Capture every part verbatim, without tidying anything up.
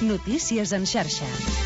Notícies en xarxa.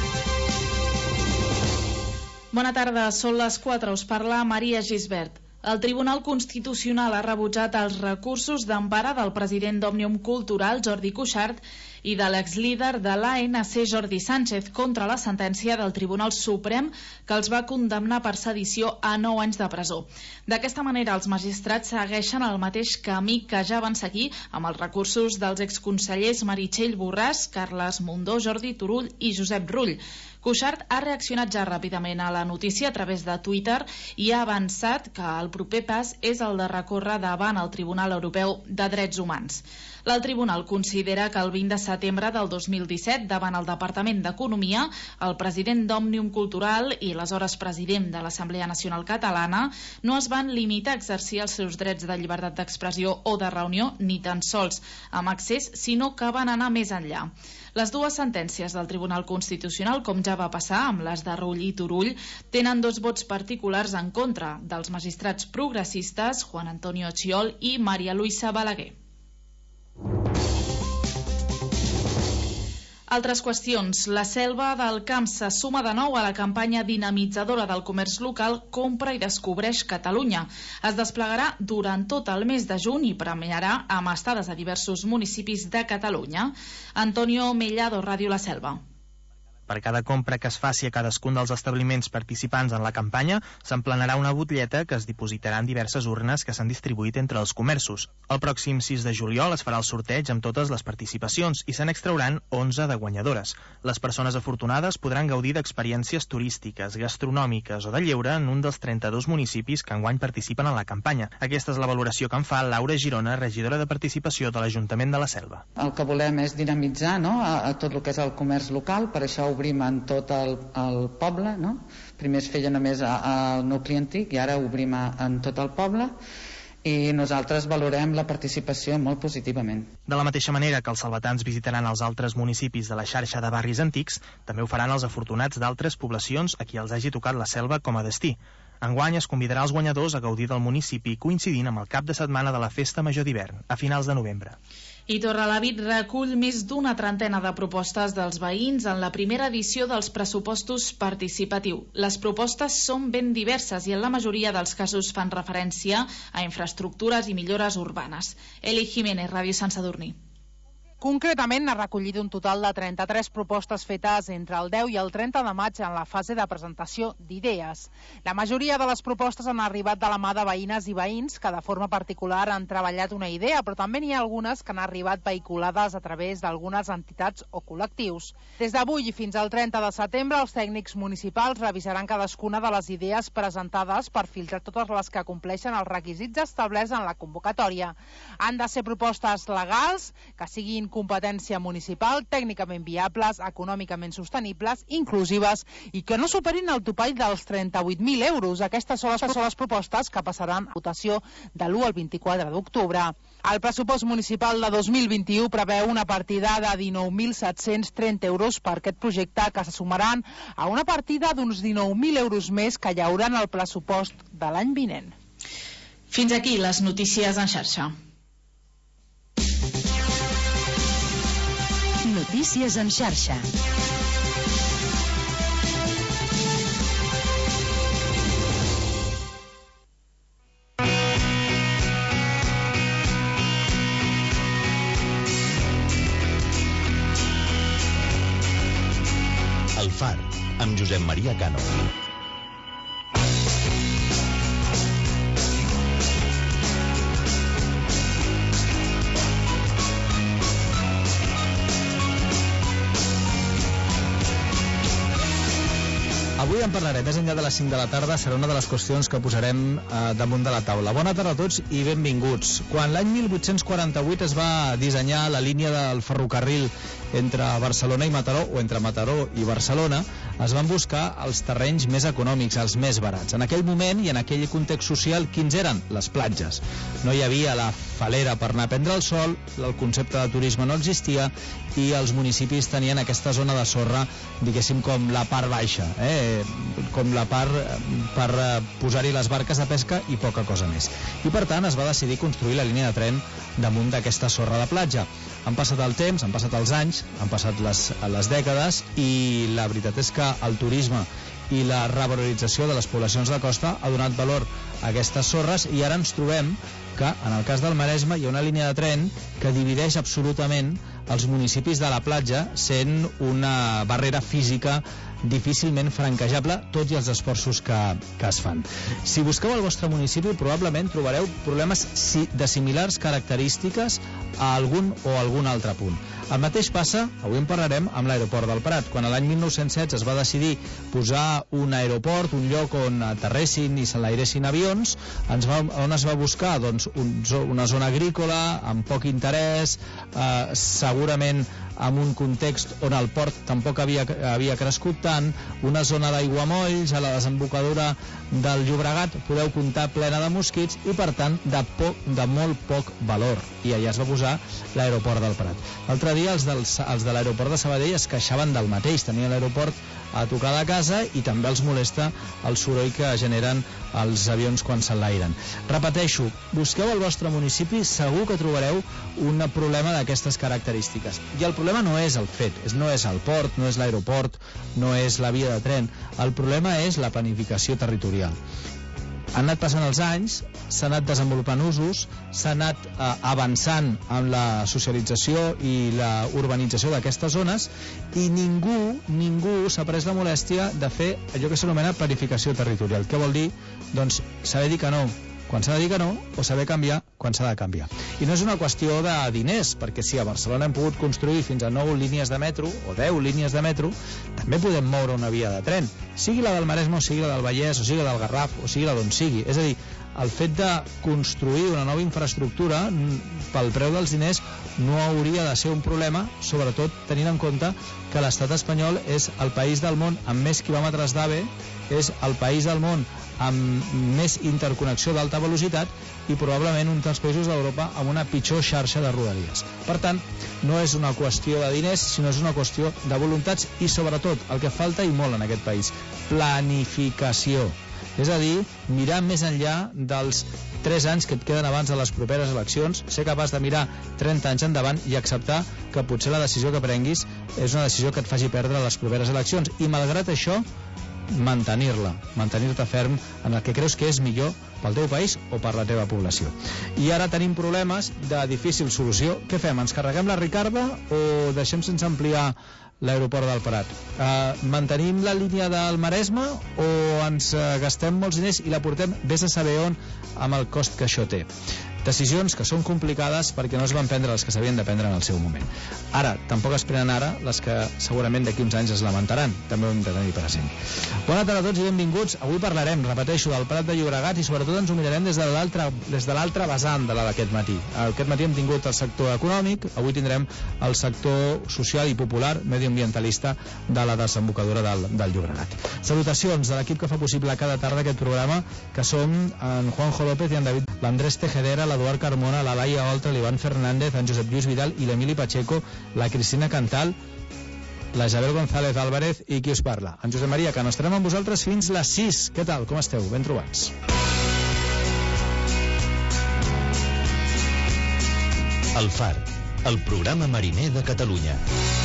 Bona tarda, són les quatre, us parla Maria Gisbert. El Tribunal Constitucional ha rebutjat els recursos d'empara del president d'Òmnium Cultural, Jordi Cuixart, i de l'exlíder de l'A N C, Jordi Sánchez, contra la sentència del Tribunal Suprem que els va condemnar per sedició a nou anys de presó. D'aquesta manera, els magistrats segueixen el mateix camí que ja van seguir amb els recursos dels exconsellers Meritxell Borràs, Carles Mundó, Jordi Turull i Josep Rull. Cuixart ha reaccionat ja ràpidament a la notícia a través de Twitter i ha avançat que el proper pas és el de recórrer davant el Tribunal Europeu de Drets Humans. L'alt tribunal considera que el vint de setembre del dos mil disset, davant el Departament d'Economia, el president d'Òmnium Cultural i l'aleshores president de l'Assemblea Nacional Catalana no es van limitar a exercir els seus drets de llibertat d'expressió o de reunió, ni tan sols amb accés, sinó que van anar més enllà. Les dues sentències del Tribunal Constitucional, com ja va passar amb les de Rull i Turull, tenen dos vots particulars en contra dels magistrats progressistes Juan Antonio Chiol i Maria Luisa Balaguer. Altres qüestions. La Selva del Camp se suma de nou a la campanya dinamitzadora del comerç local Compra i Descobreix Catalunya. Es desplegarà durant tot el mes de juny i premiarà amb estades a diversos municipis de Catalunya. Antonio Mellado, Ràdio La Selva. Per cada compra que es faci a cadascun dels establiments participants en la campanya, s'emplenarà una butlleta que es dipositarà en diverses urnes que s'han distribuït entre els comerços. El pròxim sis de juliol es farà el sorteig amb totes les participacions i se n'extrauran onze de guanyadores. Les persones afortunades podran gaudir d'experiències turístiques, gastronòmiques o de lleure en un dels trenta-dos municipis que enguany participen en la campanya. Aquesta és la valoració que en fa Laura Girona, regidora de participació de l'Ajuntament de la Selva. El que volem és dinamitzar, no?, a, a tot el que és el comerç local, per això obrim en tot el, el poble, no? Primer es feia només al nucli antic i ara obrim a, en tot el poble, i nosaltres valorem la participació molt positivament. De la mateixa manera que els salvatans visitaran els altres municipis de la xarxa de barris antics, també ho faran els afortunats d'altres poblacions a qui els hagi tocat la Selva com a destí. Enguany es convidarà els guanyadors a gaudir del municipi coincidint amb el cap de setmana de la Festa Major d'hivern, a finals de novembre. I Torrelavit recull més d'una trentena de propostes dels veïns en la primera edició dels pressupostos participatiu. Les propostes són ben diverses i en la majoria dels casos fan referència a infraestructures i millores urbanes. Eli Jiménez, Ràdio Sant Sadurní. Concretament, ha recollit un total de trenta-tres propostes fetes entre el deu i el trenta de maig en la fase de presentació d'idees. La majoria de les propostes han arribat de la mà de veïnes i veïns que de forma particular han treballat una idea, però també n'hi ha algunes que han arribat vehiculades a través d'algunes entitats o col·lectius. Des d'avui i fins al trenta de setembre, els tècnics municipals revisaran cadascuna de les idees presentades per filtrar totes les que compleixen els requisits establerts en la convocatòria. Han de ser propostes legals, que siguin competència municipal, tècnicament viables, econòmicament sostenibles, inclusives i que no superin el topall dels trenta-vuit mil euros. Aquestes són les, són les propostes que passaran a votació de l'u al vint-i-quatre d'octubre. El pressupost municipal de dos mil vint-i-u preveu una partida de dinou mil set-cents trenta euros per aquest projecte, que se sumaran a una partida d'uns dinou mil euros més que hi haurà en el pressupost de l'any vinent. Fins aquí les notícies en xarxa. Notícies en xarxa. El Far, amb Josep Maria Cano. Avui en parlarem, més enllà de les cinc de la tarda, serà una de les qüestions que posarem eh, damunt de la taula. Bona tarda a tots i benvinguts. Quan l'any mil vuit-cents quaranta-vuit es va dissenyar la línia del ferrocarril entre Barcelona i Mataró, o entre Mataró i Barcelona, es van buscar els terrenys més econòmics, els més barats. En aquell moment i en aquell context social, quins eren? Les platges. No hi havia la falera per anar a prendre el sol, el concepte de turisme no existia i els municipis tenien aquesta zona de sorra, diguéssim, com la part baixa, eh? com la part per posar-hi les barques de pesca i poca cosa més. I per tant es va decidir construir la línia de tren damunt d'aquesta sorra de platja. Han passat el temps, han passat els anys, anys, han passat les, les dècades, i la veritat és que el turisme i la revalorització de les poblacions de costa ha donat valor a aquestes sorres, i ara ens trobem que en el cas del Maresme hi ha una línia de tren que divideix absolutament els municipis de la platja, sent una barrera física difícilment franquejable, tot i els esforços que, que es fan. Si busqueu el vostre municipi, probablement trobareu problemes de similars característiques a algun o algun altre punt. El mateix passa, avui en parlarem, amb l'aeroport del Prat. Quan l'any mil nou-cents setze es va decidir posar un aeroport, un lloc on aterressin i s'enlairessin avions, ens va, on es va buscar? Doncs un, una zona agrícola, amb poc interès, eh, segurament amb un context on el port tampoc havia, havia crescut tant, una zona d'aiguamolls a la desembocadura del Llobregat, podeu comptar, plena de mosquits, i per tant de, poc, de molt poc valor, i allà es va posar l'aeroport del Prat. L'altre dia els, dels, els de l'aeroport de Sabadell es queixaven del mateix, tenien l'aeroport a tocar de casa i també els molesta el soroll que generen els avions quan s'enlairen. Repeteixo, busqueu al vostre municipi, segur que trobareu un problema d'aquestes característiques. I el problema no és el fet, no és el port, no és l'aeroport, no és la via de tren, el problema és la planificació territorial. Han anat passant els anys, s'ha anat desenvolupant usos, s'ha anat eh, avançant amb la socialització i la urbanització d'aquestes zones, i ningú, ningú s'ha pres la molèstia de fer allò que s'anomena planificació territorial. Què vol dir? Doncs saber dir que no quan s'ha de dir que no, o saber canviar quan s'ha de canviar. I no és una qüestió de diners, perquè si a Barcelona hem pogut construir fins a nou línies de metro, o deu línies de metro, també podem moure una via de tren, sigui la del Maresme, o sigui la del Vallès, o sigui la del Garraf, o sigui la d'on sigui. És a dir, el fet de construir una nova infraestructura pel preu dels diners no hauria de ser un problema, sobretot tenint en compte que l'estat espanyol és el país del món amb més quilòmetres d'AVE, és el país del món amb més interconnexió d'alta velocitat i probablement un dels països d'Europa amb una pitjor xarxa de rodalies. Per tant, no és una qüestió de diners, sinó és una qüestió de voluntats i, sobretot, el que falta i molt en aquest país, planificació. És a dir, mirar més enllà dels tres anys que et queden abans de les properes eleccions, ser capaç de mirar trenta anys endavant i acceptar que potser la decisió que prenguis és una decisió que et faci perdre les properes eleccions. I malgrat això, mantenir-la, mantenir-te ferm en el que creus que és millor pel teu país o per la teva població. I ara tenim problemes de difícil solució. Què fem? Ens carreguem la Ricarda o deixem sense ampliar l'aeroport del Prat? Uh, mantenim la línia del Maresme o ens uh, gastem molts diners i la portem vés a saber on amb el cost que això té? Decisions que són complicades perquè no es van prendre les que s'havien de prendre en el seu moment. Ara, tampoc es prenen ara les que segurament d'aquí uns anys es lamentaran. També ho hem de tenir present. Bona tarda a tots i benvinguts. Avui parlarem, repeteixo, del Prat de Llobregat i sobretot ens ho mirarem des de l'altre des de l'altre vessant de la d'aquest matí. Aquest matí hem tingut el sector econòmic, avui tindrem el sector social i popular, medioambientalista de la desembocadura del, del Llobregat. Salutacions de l'equip que fa possible cada tarda aquest programa, que som en Juanjo López i en David, l'Andrés Tejedera, l'Eduard Carmona, la Laia Oltra, l'Ivan Fernández, en Josep Lluís Vidal i l'Emili Pacheco, la Cristina Cantal, la Isabel González Álvarez i qui us parla, en Josep Maria Cano. Estarem amb vosaltres fins les sis. Què tal? Com esteu? Ben trobats. El Far, el programa mariner de Catalunya.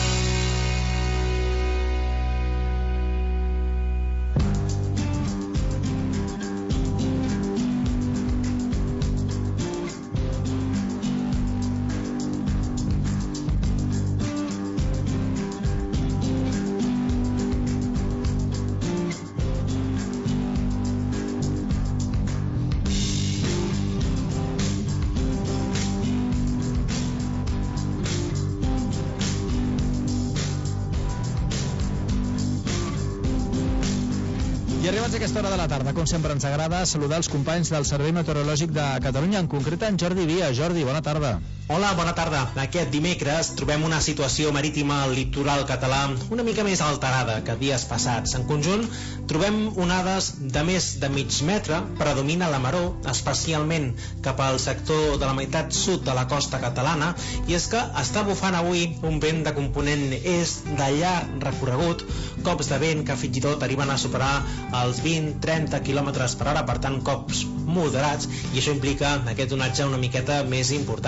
I arribats a aquesta hora de la tarda, com sempre ens agrada saludar els companys del Servei Meteorològic de Catalunya, en concret en Jordi Via. Jordi, bona tarda. Hola, bona tarda. Aquest dimecres trobem una situació marítima al litoral català una mica més alterada que dies passats. En conjunt, trobem onades de més de mig metre, predomina la maror, especialment cap al sector de la meitat sud de la costa catalana, i és que està bufant avui un vent de component est de llarg recorregut, cops de vent que fins i tot arriben a superar els vint a trenta quilòmetres per hora, per tant cops moderats, i això implica aquest onatge una miqueta més important. Tot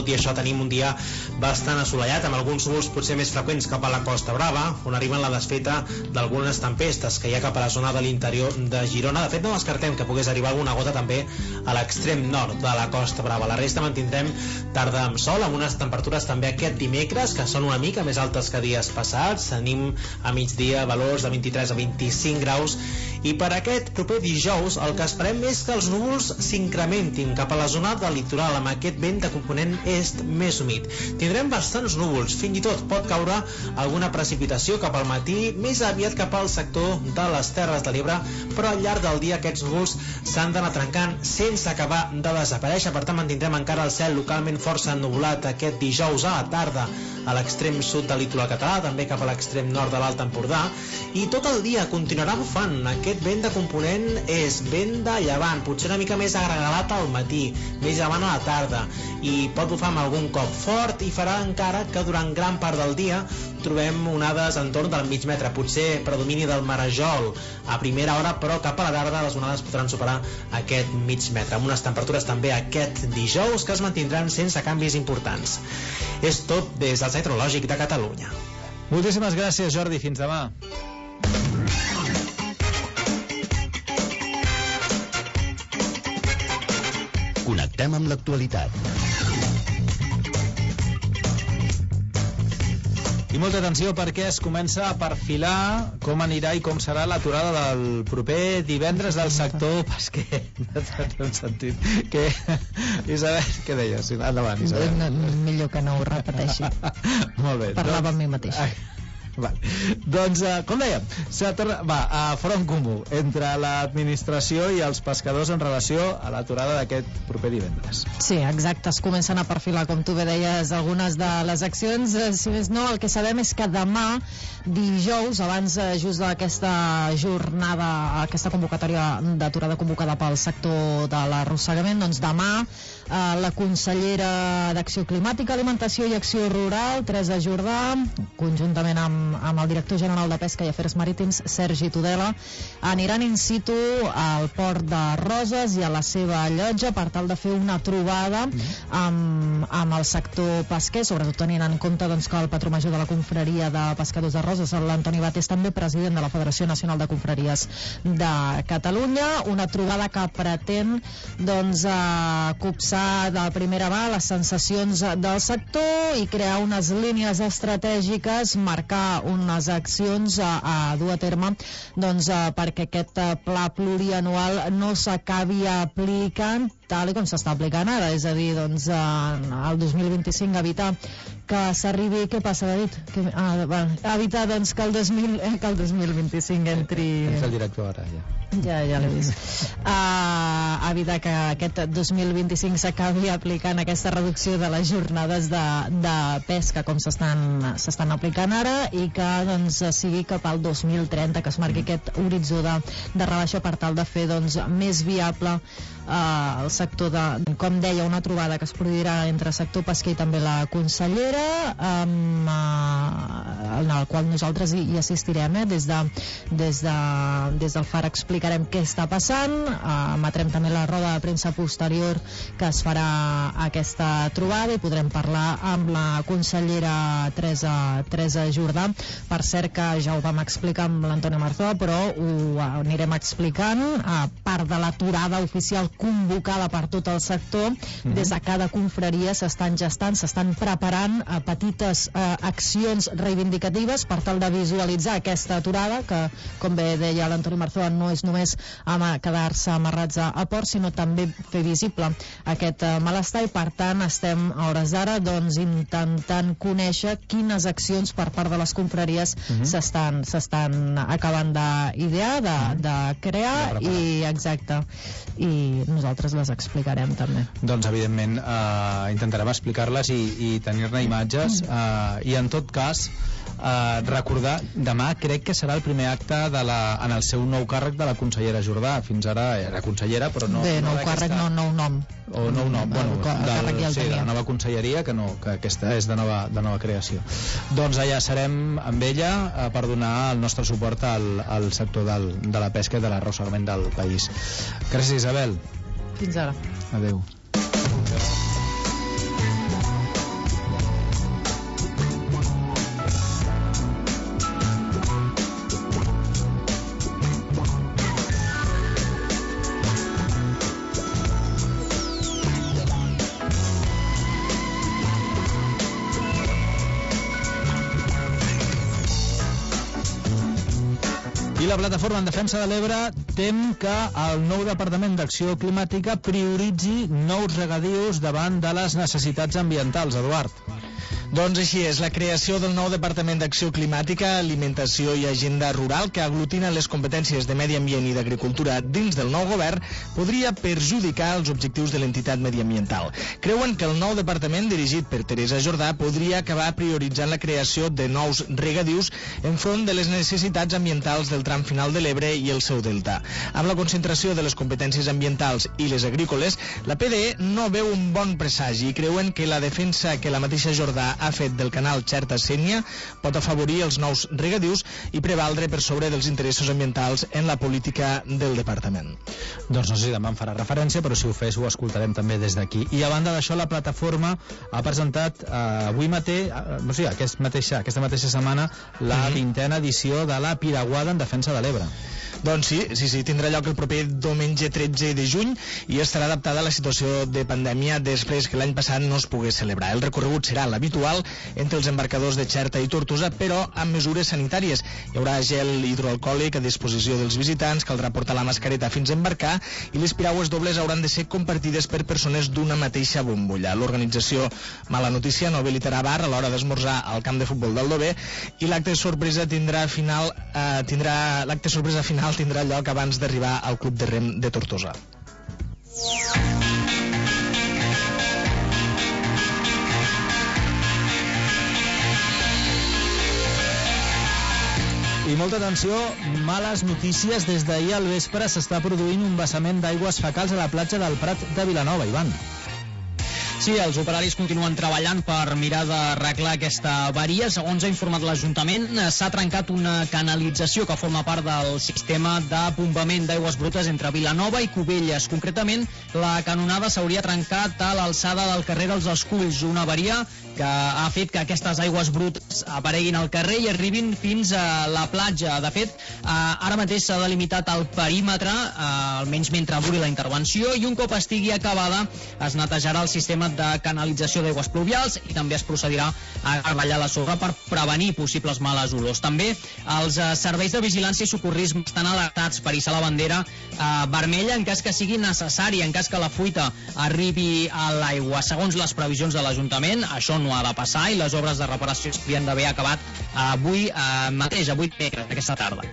tot i això tenim un dia bastant assolellat, amb alguns núvols potser més freqüents cap a la Costa Brava, on arriben la desfeta d'algunes tempestes que hi ha cap a la zona de l'interior de Girona. De fet, no descartem que pogués arribar alguna gota també a l'extrem nord de la Costa Brava. La resta mantindrem tarda amb sol, amb unes temperatures també aquest dimecres, que són una mica més altes que dies passats. Tenim a migdia valors de vint-i-tres a vint-i-cinc graus, i per aquest proper dijous el que esperem és que els núvols s'incrementin cap a la zona del litoral, amb aquest vent de component est més humit. Tindrem bastants núvols, fins i tot pot caure alguna precipitació cap al matí, més aviat cap al sector de les Terres de l'Ebre, però al llarg del dia aquests núvols s'han d'anar trencant sense acabar de desaparèixer. Per tant, mantindrem encara el cel localment força ennuvolat aquest dijous a la tarda a l'extrem sud del litoral català, també cap a l'extrem nord de l'Alt Empordà, i tot el dia continuarà bufant aquest vent de component és vent de llevant, potser una mica més agregalat al matí, més llevant a la tarda, i pot bufar amb algun cop fort, i farà encara que durant gran part del dia trobem onades entorn del mig metre, potser predomini del marejol a primera hora, però cap a la tarda les onades podran superar aquest mig metre, amb unes temperatures també aquest dijous que es mantindran sense canvis importants. És tot des del Servei Meteorològic de Catalunya. Moltíssimes gràcies, Jordi. Fins demà. Connectem amb l'actualitat. I molta atenció perquè es comença a perfilar com anirà i com serà l'aturada del proper divendres del sector pesquer. No té un sentit. Que... Isabel, què deies? Endavant, Isabel. No, millor que no ho repeteixi. Molt bé. Parlava doncs... amb mi mateix. Ai. Val. Doncs, uh, com dèiem, torna... va, a front comú entre l'administració i els pescadors en relació a l'aturada d'aquest proper divendres. Sí, exacte, es comencen a perfilar, com tu bé deies, algunes de les accions. Si més no, el que sabem és que demà, dijous, abans just d'aquesta jornada, aquesta convocatòria d'aturada convocada pel sector de l'arrossegament, doncs demà eh, la consellera d'Acció Climàtica, Alimentació i Acció Rural, Teresa Jordà, conjuntament amb amb el director general de Pesca i Afers Marítims, Sergi Tudela, aniran in situ al port de Roses i a la seva llotja per tal de fer una trobada amb, amb el sector pesquer, sobretot tenint en compte doncs, que el patró major de la confraria de pescadors de Roses, l'Antoni Batés, també president de la Federació Nacional de Confraries de Catalunya, una trobada que pretén doncs, eh, copsar de primera mà les sensacions del sector i crear unes línies estratègiques, marcar unes accions a, a dur a terme doncs, a, perquè aquest a, pla plurianual no s'acabi aplicant tal com s'està aplicant ara, és a dir, doncs, a, al dos mil vint-i-cinc evitar que s'arribi, què passa, David? Que, ah, bueno, evitar doncs, que, el dos mil, eh, que el dos mil vint-i-cinc entri... És el director ara, ja. Ja, ja l'he vist. Uh, evitar que aquest dos mil vint-i-cinc s'acabi aplicant aquesta reducció de les jornades de, de pesca com s'estan s'estan aplicant ara i que doncs, sigui cap al dos mil trenta que es marqui aquest horitzó de, de rebaixa per tal de fer doncs, més viable uh, el sector de, com deia, una trobada que es produirà entre sector pesquer i també la consellera um, uh, en el qual nosaltres hi, hi assistirem eh, des, de, des, de, des del Far explicarem què està passant, uh, emetrem també la roda de premsa posterior que es farà aquesta trobada i podrem parlar amb la consellera Teresa, Teresa Jordà. Per cert que ja ho vam explicar amb l'Antoni Marzó, però ho anirem explicant a part de l'aturada oficial convocada per tot el sector. Mm-hmm. Des de cada confraria s'estan gestant, s'estan preparant a petites uh, accions reivindicatives per tal de visualitzar aquesta aturada que, com bé deia l'Antoni Marzó, no és només ama, quedar-se amarrats a, a port, sinó també fer visible aquest uh, malestar i per tant estem a hores d'ara doncs, intentant conèixer quines accions per part de les confraries mm-hmm. s'estan s'estan acabant d'idear, de, de crear i exacte, i nosaltres les explicarem també. Doncs evidentment eh, intentarem explicar-les i, i tenir-ne imatges eh, i en tot cas eh, recordar, demà crec que serà el primer acte de la, en el seu nou càrrec de la consellera Jordà, fins ara era consellera però no... Bé, nou no càrrec, no nou nom. O nou nom, bueno, el, el del, ja sí, de la nova conselleria, que no, que aquesta és de nova, de nova creació. Doncs allà serem amb ella eh, per donar el nostre suport al, al sector del, de la pesca i de l'arrossegament del país. Gràcies, Isabel. Fins ara. Adéu. la plataforma en defensa de l'Ebre tem que el nou Departament d'Acció Climàtica prioritzi nous regadius davant de les necessitats ambientals, Eduard. Doncs així és, la creació del nou Departament d'Acció Climàtica, Alimentació i Agenda Rural, que aglutina les competències de medi ambient i d'agricultura dins del nou govern, podria perjudicar els objectius de l'entitat mediambiental. Creuen que el nou departament, dirigit per Teresa Jordà, podria acabar prioritzant la creació de nous regadius enfront de les necessitats ambientals del tram final de l'Ebre i el seu delta. Amb la concentració de les competències ambientals i les agrícoles, la P D E no veu un bon presagi i creuen que la defensa que la mateixa Jordà ha fet del canal Xerta-Sénia pot afavorir els nous regadius i prevaldre per sobre dels interessos ambientals en la política del departament. Doncs no sé si demà em farà referència, però si ho fes ho escoltarem també des d'aquí. I a banda d'això, la plataforma ha presentat eh, avui mateix, eh, o sigui, aquest mateixa, aquesta mateixa setmana, la mm-hmm. vintena edició de la Piraguada en defensa de l'Ebre. Doncs sí, sí, sí, tindrà lloc el proper diumenge tretze de juny i estarà adaptada a la situació de pandèmia després que l'any passat no es pogués celebrar. El recorregut serà l'habitual entre els embarcadors de Xerta i Tortosa, però amb mesures sanitàries. Hi haurà gel hidroalcohòlic a disposició dels visitants, caldrà portar la mascareta fins a embarcar i les piragües dobles hauran de ser compartides per persones d'una mateixa bombolla. L'organització Mala Notícia no habilitarà bar a l'hora d'esmorzar al camp de futbol del Dover i l'acte sorpresa tindrà final eh, tindrà l'acte sorpresa final tindrà lloc abans d'arribar al Club de Rem de Tortosa. I molta atenció, males notícies. Des d'ahir al vespre s'està produint un vessament d'aigües fecals a la platja del Prat de Vilanova, Ivan. Sí, els operaris continuen treballant per mirar d'arreglar aquesta avaria. Segons ha informat l'Ajuntament, s'ha trencat una canalització que forma part del sistema de bombament d'aigües brutes entre Vilanova i Cubelles. Concretament, la canonada s'hauria trencat a l'alçada del carrer dels Esculls, una avaria que ha fet que aquestes aigües brutes apareguin al carrer i arribin fins a la platja. De fet, ara mateix s'ha delimitat el perímetre, almenys mentre duri la intervenció, i un cop estigui acabada es netejarà el sistema de canalització d'aigües pluvials i també es procedirà a treballar la sorra per prevenir possibles males olors. També els serveis de vigilància i socorrisme estan alertats per hissar la bandera eh, vermella en cas que sigui necessari, en cas que la fuita arribi a l'aigua. Segons les previsions de l'Ajuntament, això no ha de passar i les obres de reparació havien d'haver acabat avui eh, mateix, avui dimecres, aquesta tarda.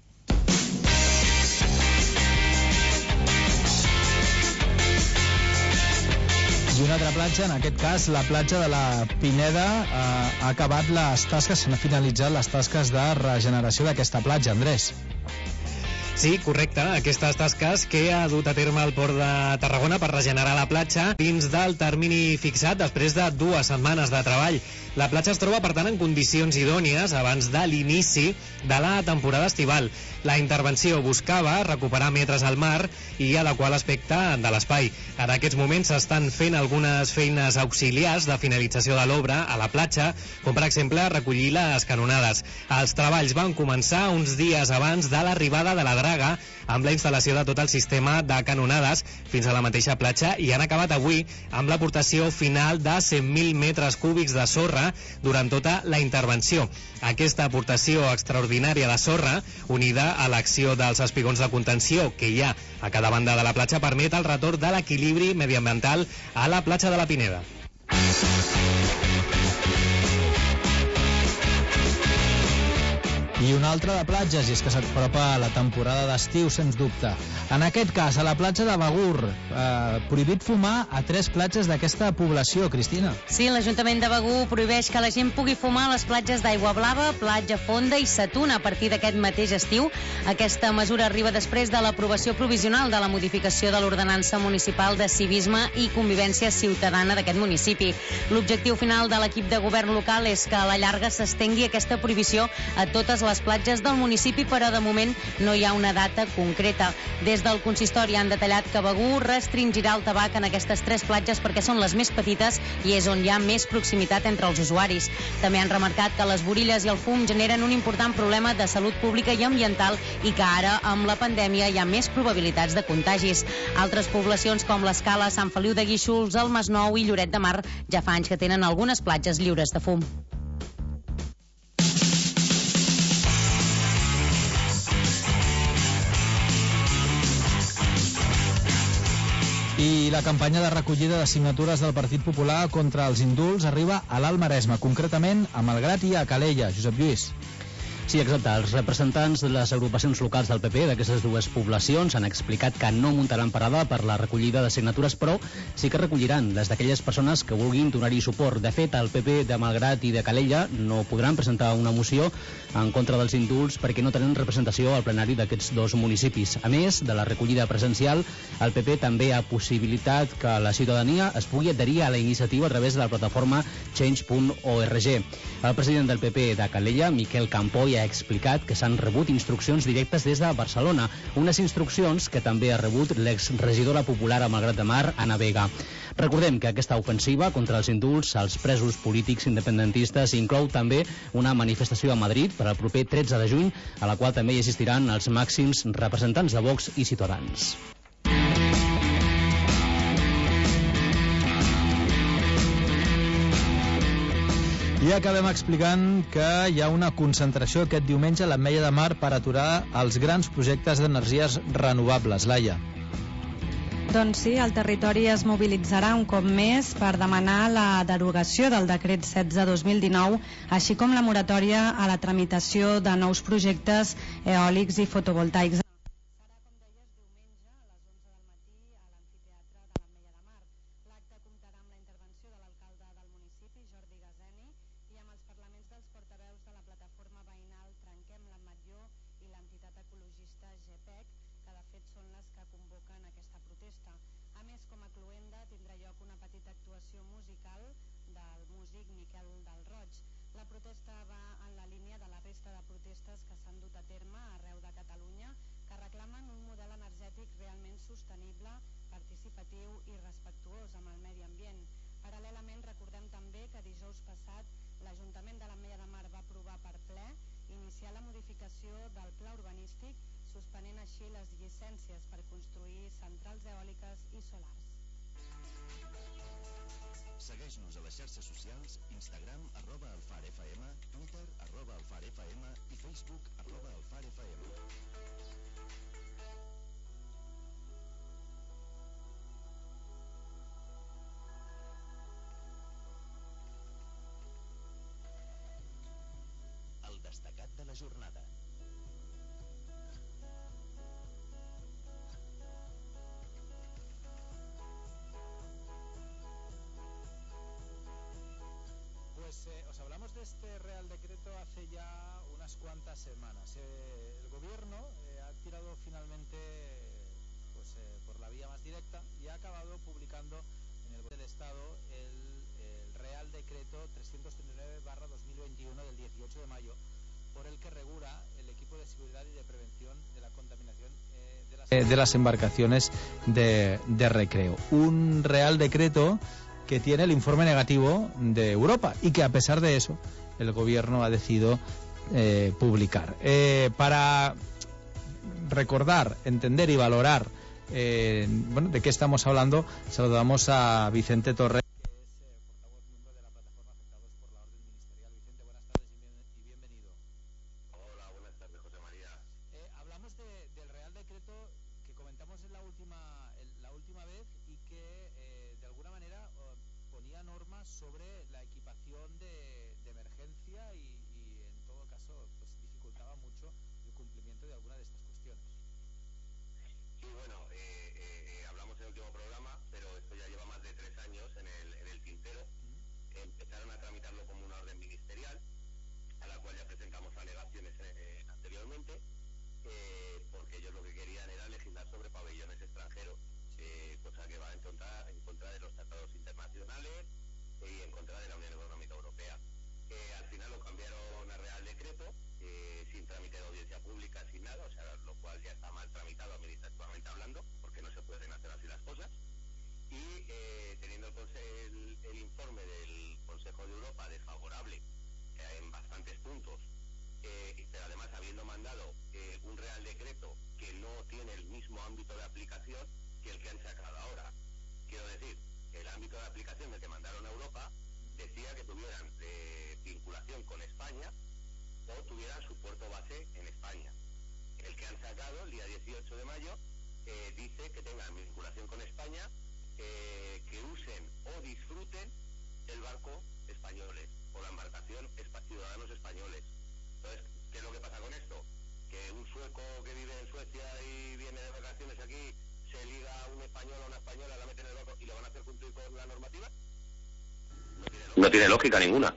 I una altra platja, en aquest cas la platja de la Pineda, eh, ha acabat les tasques, s'han finalitzat les tasques de regeneració d'aquesta platja, Andrés. Sí, correcte. Aquestes tasques que ha dut a terme el Port de Tarragona per regenerar la platja dins del termini fixat després de dues setmanes de treball. La platja es troba, per tant, en condicions idònies abans de l'inici de la temporada estival. La intervenció buscava recuperar metres al mar i adequar l'aspecte de l'espai. En aquests moments s'estan fent algunes feines auxiliars de finalització de l'obra a la platja, com per exemple recollir les canonades. Els treballs van començar uns dies abans de l'arribada de la draga amb la instal·lació de tot el sistema de canonades fins a la mateixa platja i han acabat avui amb l'aportació final de cent mil metres cúbics de sorra durant tota la intervenció. Aquesta aportació extraordinària de sorra, unida a l'acció dels espigons de contenció que hi ha a cada banda de la platja, permet el retorn de l'equilibri mediambiental a la platja de la Pineda. I una altra de platges, i és que s'apropa la temporada d'estiu, sens dubte. En aquest cas, a la platja de Begur, eh, prohibit fumar a tres platges d'aquesta població, Cristina. Sí, l'Ajuntament de Begur prohibeix que la gent pugui fumar a les platges d'Aigua Blava, Platja Fonda i Satuna a partir d'aquest mateix estiu. Aquesta mesura arriba després de l'aprovació provisional de la modificació de l'ordenança municipal de civisme i convivència ciutadana d'aquest municipi. L'objectiu final de l'equip de govern local és que a la llarga s'estengui aquesta prohibició a totes les les platges del municipi, però de moment no hi ha una data concreta. Des del consistori han detallat que Begur restringirà el tabac en aquestes tres platges perquè són les més petites i és on hi ha més proximitat entre els usuaris. També han remarcat que les borilles i el fum generen un important problema de salut pública i ambiental i que ara, amb la pandèmia, hi ha més probabilitats de contagis. Altres poblacions com l'Escala, Sant Feliu de Guíxols, el Masnou i Lloret de Mar ja fa anys que tenen algunes platges lliures de fum. I la campanya de recollida de signatures del Partit Popular contra els indults arriba a l'Alt Maresme, concretament a Malgrat i a Calella. Josep Lluís. Sí, exacte. Els representants de les agrupacions locals del P P d'aquestes dues poblacions han explicat que no muntaran parada per la recollida de signatures, però sí que recolliran les d'aquelles persones que vulguin donar-hi suport. De fet, el P P de Malgrat i de Calella no podran presentar una moció en contra dels indults perquè no tenen representació al plenari d'aquests dos municipis. A més de la recollida presencial, el P P també ha possibilitat que la ciutadania es pugui adherir a la iniciativa a través de la plataforma change punt org. El president del P P de Calella, Miquel Campoy, ha explicat que s'han rebut instruccions directes des de Barcelona, unes instruccions que també ha rebut l'exregidora popular a Malgrat de Mar, Ana Vega. Recordem que aquesta ofensiva contra els indults als presos polítics independentistes inclou també una manifestació a Madrid per al proper tretze de juny, a la qual també hi assistiran els màxims representants de Vox i Ciutadans. I acabem explicant que hi ha una concentració aquest diumenge a l'Ametlla de Mar per aturar els grans projectes d'energies renovables. Laia. Doncs sí, el territori es mobilitzarà un cop més per demanar la derogació del decret setze dos mil dinou, així com la moratòria a la tramitació de nous projectes eòlics i fotovoltaics. Segueix-nos a les xarxes socials, Instagram, arroba alfarfm, Twitter, arroba alfarfm i Facebook, arroba alfarfm. El destacat de la jornada. Pues eh, os hablamos de este Real Decreto hace ya unas cuantas semanas. Eh, el gobierno eh, ha tirado finalmente pues, eh, por la vía más directa y ha acabado publicando en el Boletín del Estado el, el Real Decreto trescientos treinta y nueve barra dos mil veintiuno del dieciocho de mayo, por el que regula el equipo de seguridad y de prevención de la contaminación eh, de, las... Eh, de las embarcaciones de, de recreo. Un Real Decreto que tiene el informe negativo de Europa y que a pesar de eso el gobierno ha decidido eh, publicar. Eh, para recordar, entender y valorar eh, bueno, de qué estamos hablando, saludamos a Vicente Torres. El día dieciocho de mayo eh, dice que tengan vinculación con España disfruten el barco españoles o la embarcación ciudadanos españoles. Entonces, ¿qué es lo que pasa con esto? Que un sueco que vive en Suecia y viene de vacaciones aquí se liga a un español o una española, la mete en el barco y lo van a hacer cumplir con la normativa. No tiene lógica, no tiene lógica ninguna.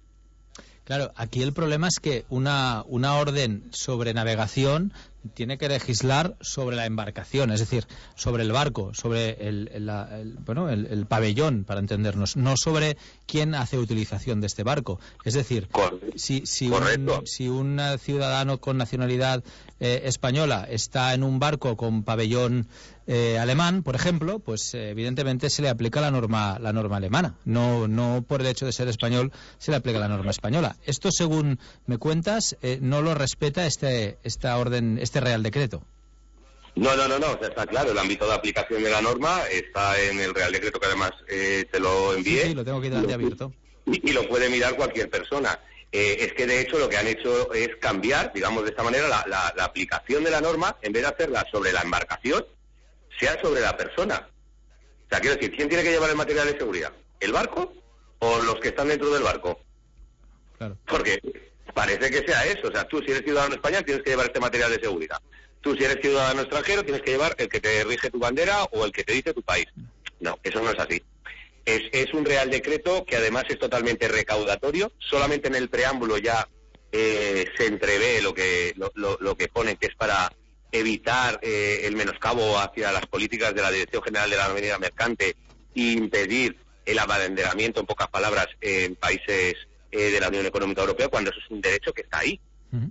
Claro, aquí el problema es que una, una orden sobre navegación tiene que legislar sobre la embarcación, es decir, sobre el barco, sobre el, el, el, bueno, el, el pabellón, para entendernos, no sobre quién hace utilización de este barco. Es decir, si, si, un, si un ciudadano con nacionalidad eh, española está en un barco con pabellón eh, alemán, por ejemplo, pues eh, evidentemente se le aplica la norma, la norma alemana. No, no por el hecho de ser español se le aplica la norma española. Esto, según me cuentas, eh, no lo respeta este, esta orden, este Real Decreto. No, no, no, no, o sea, está claro, el ámbito de aplicación de la norma está en el Real Decreto, que además eh, te lo envié. Sí, sí, lo tengo aquí delante abierto. Y, y lo puede mirar cualquier persona. Eh, es que de hecho lo que han hecho es cambiar, digamos de esta manera, la, la, la aplicación de la norma, en vez de hacerla sobre la embarcación, sea sobre la persona. O sea, quiero decir, ¿quién tiene que llevar el material de seguridad? ¿El barco o los que están dentro del barco? Claro. Porque parece que sea eso. O sea, tú si eres ciudadano español tienes que llevar este material de seguridad. Tú si eres ciudadano extranjero tienes que llevar el que te rige tu bandera o el que te dice tu país. No, eso no es así. Es, es un Real Decreto que además es totalmente recaudatorio. Solamente en el preámbulo ya eh, se entrevé lo que, lo, lo, lo que pone, que es para evitar eh, el menoscabo hacia las políticas de la Dirección General de la Marina Mercante e impedir el abanderamiento, en pocas palabras, en países eh, de la Unión Económica Europea, cuando eso es un derecho que está ahí. Uh-huh.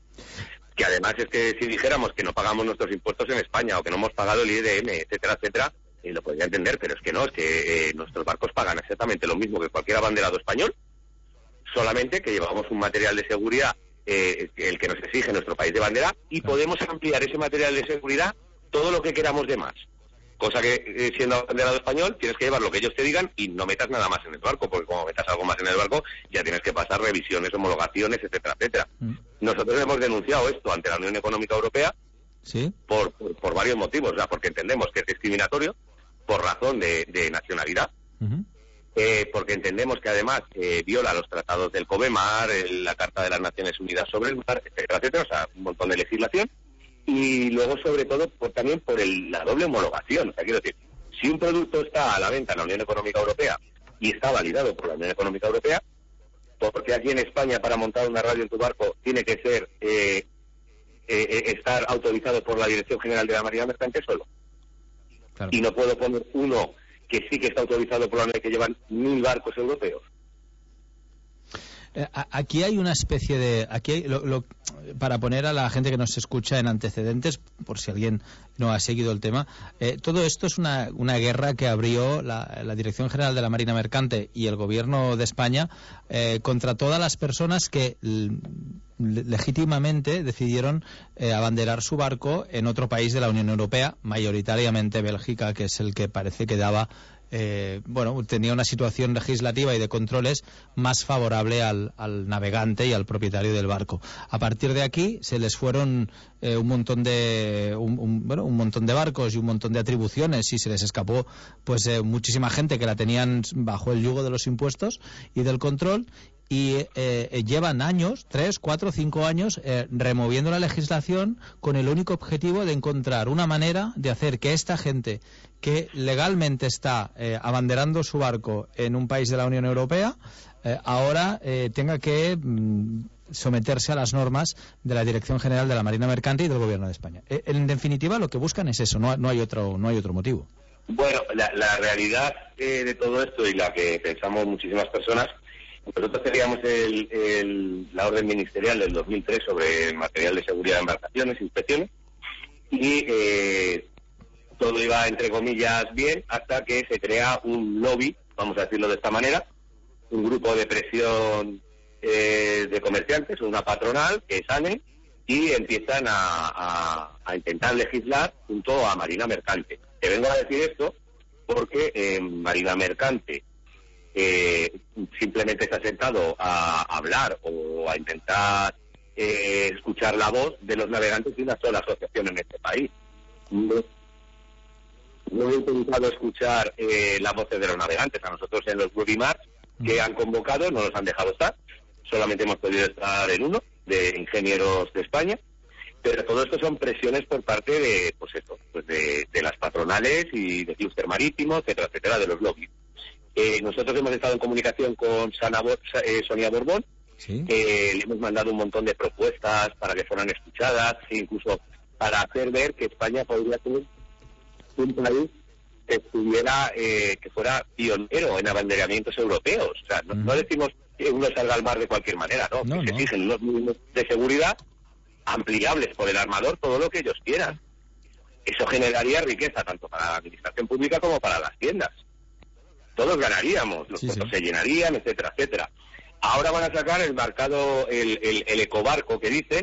Que además es que si dijéramos que no pagamos nuestros impuestos en España o que no hemos pagado el I D M, etcétera, etcétera, eh, lo podría entender, pero es que no, es que eh, nuestros barcos pagan exactamente lo mismo que cualquier abanderado español, solamente que llevamos un material de seguridad, eh, el que nos exige nuestro país de bandera, y podemos ampliar ese material de seguridad todo lo que queramos de más. Cosa que, eh, siendo abanderado español, tienes que llevar lo que ellos te digan y no metas nada más en el barco, porque como metas algo más en el barco, ya tienes que pasar revisiones, homologaciones, etcétera, etcétera. Mm. Nosotros hemos denunciado esto ante la Unión Económica Europea, ¿sí? por, por, por varios motivos, o sea, porque entendemos que es discriminatorio, por razón de, de nacionalidad, uh-huh. eh, porque entendemos que además eh, viola los tratados del COBEMAR, el, la Carta de las Naciones Unidas sobre el mar, etcétera, etcétera, o sea, un montón de legislación. Y luego, sobre todo, por, también por el, la doble homologación. O sea, quiero decir, si un producto está a la venta en la Unión Económica Europea y está validado por la Unión Económica Europea, porque aquí en España para montar una radio en tu barco tiene que ser eh, eh, estar autorizado por la Dirección General de la Marina Mercante solo. Claro. Y no puedo poner uno que sí que está autorizado por la Unión, que llevan mil barcos europeos. Aquí hay una especie de... aquí hay, lo, lo, para poner a la gente que nos escucha en antecedentes, por si alguien no ha seguido el tema, eh, todo esto es una, una guerra que abrió la, la Dirección General de la Marina Mercante y el Gobierno de España eh, contra todas las personas que l, legítimamente decidieron eh, abanderar su barco en otro país de la Unión Europea, mayoritariamente Bélgica, que es el que parece que daba... Eh, bueno, tenía una situación legislativa y de controles más favorable al, al navegante y al propietario del barco. A partir de aquí se les fueron eh, un montón de un, un, bueno, un montón de barcos y un montón de atribuciones y se les escapó pues eh, muchísima gente que la tenían bajo el yugo de los impuestos y del control. Y eh, llevan años, tres, cuatro, cinco años, eh, removiendo la legislación con el único objetivo de encontrar una manera de hacer que esta gente que legalmente está eh, abanderando su barco en un país de la Unión Europea, eh, ahora eh, tenga que mm, someterse a las normas de la Dirección General de la Marina Mercante y del Gobierno de España. Eh, en definitiva, lo que buscan es eso, no, no hay otro, no hay otro motivo. Bueno, la, la realidad eh, de todo esto y la que pensamos muchísimas personas, nosotros teníamos el, el, la orden ministerial del dos mil tres sobre el material de seguridad de embarcaciones, inspecciones, y eh, todo iba, entre comillas, bien, hasta que se crea un lobby, vamos a decirlo de esta manera, un grupo de presión eh, de comerciantes, una patronal, que es ANE, y empiezan a, a, a intentar legislar junto a Marina Mercante. Te vengo a decir esto porque eh, Marina Mercante Eh, simplemente está sentado a hablar o a intentar eh, escuchar la voz de los navegantes de una sola asociación en este país. No, no no he intentado escuchar eh, las voces de los navegantes. A nosotros en los webinars que han convocado no nos han dejado estar, solamente hemos podido estar en uno, de ingenieros de España, pero todo esto son presiones por parte de, pues esto, pues de, de las patronales y de clúster marítimo, etcétera, etcétera, de los lobbies. Eh, nosotros hemos estado en comunicación con Sana, eh, Sonia Borbón, ¿sí? eh, le hemos mandado un montón de propuestas para que fueran escuchadas, e incluso para hacer ver que España podría ser un país que estuviera, eh, que fuera pionero en abanderamientos europeos. O sea, no, mm. no decimos que uno salga al mar de cualquier manera, no, no que se exigen unos mínimos de seguridad ampliables por el armador, todo lo que ellos quieran. Eso generaría riqueza tanto para la administración pública como para las tiendas. Todos ganaríamos, los sí, puertos sí. se llenarían, etcétera, etcétera. Ahora van a sacar el marcado, el, el, el ecobarco que dicen,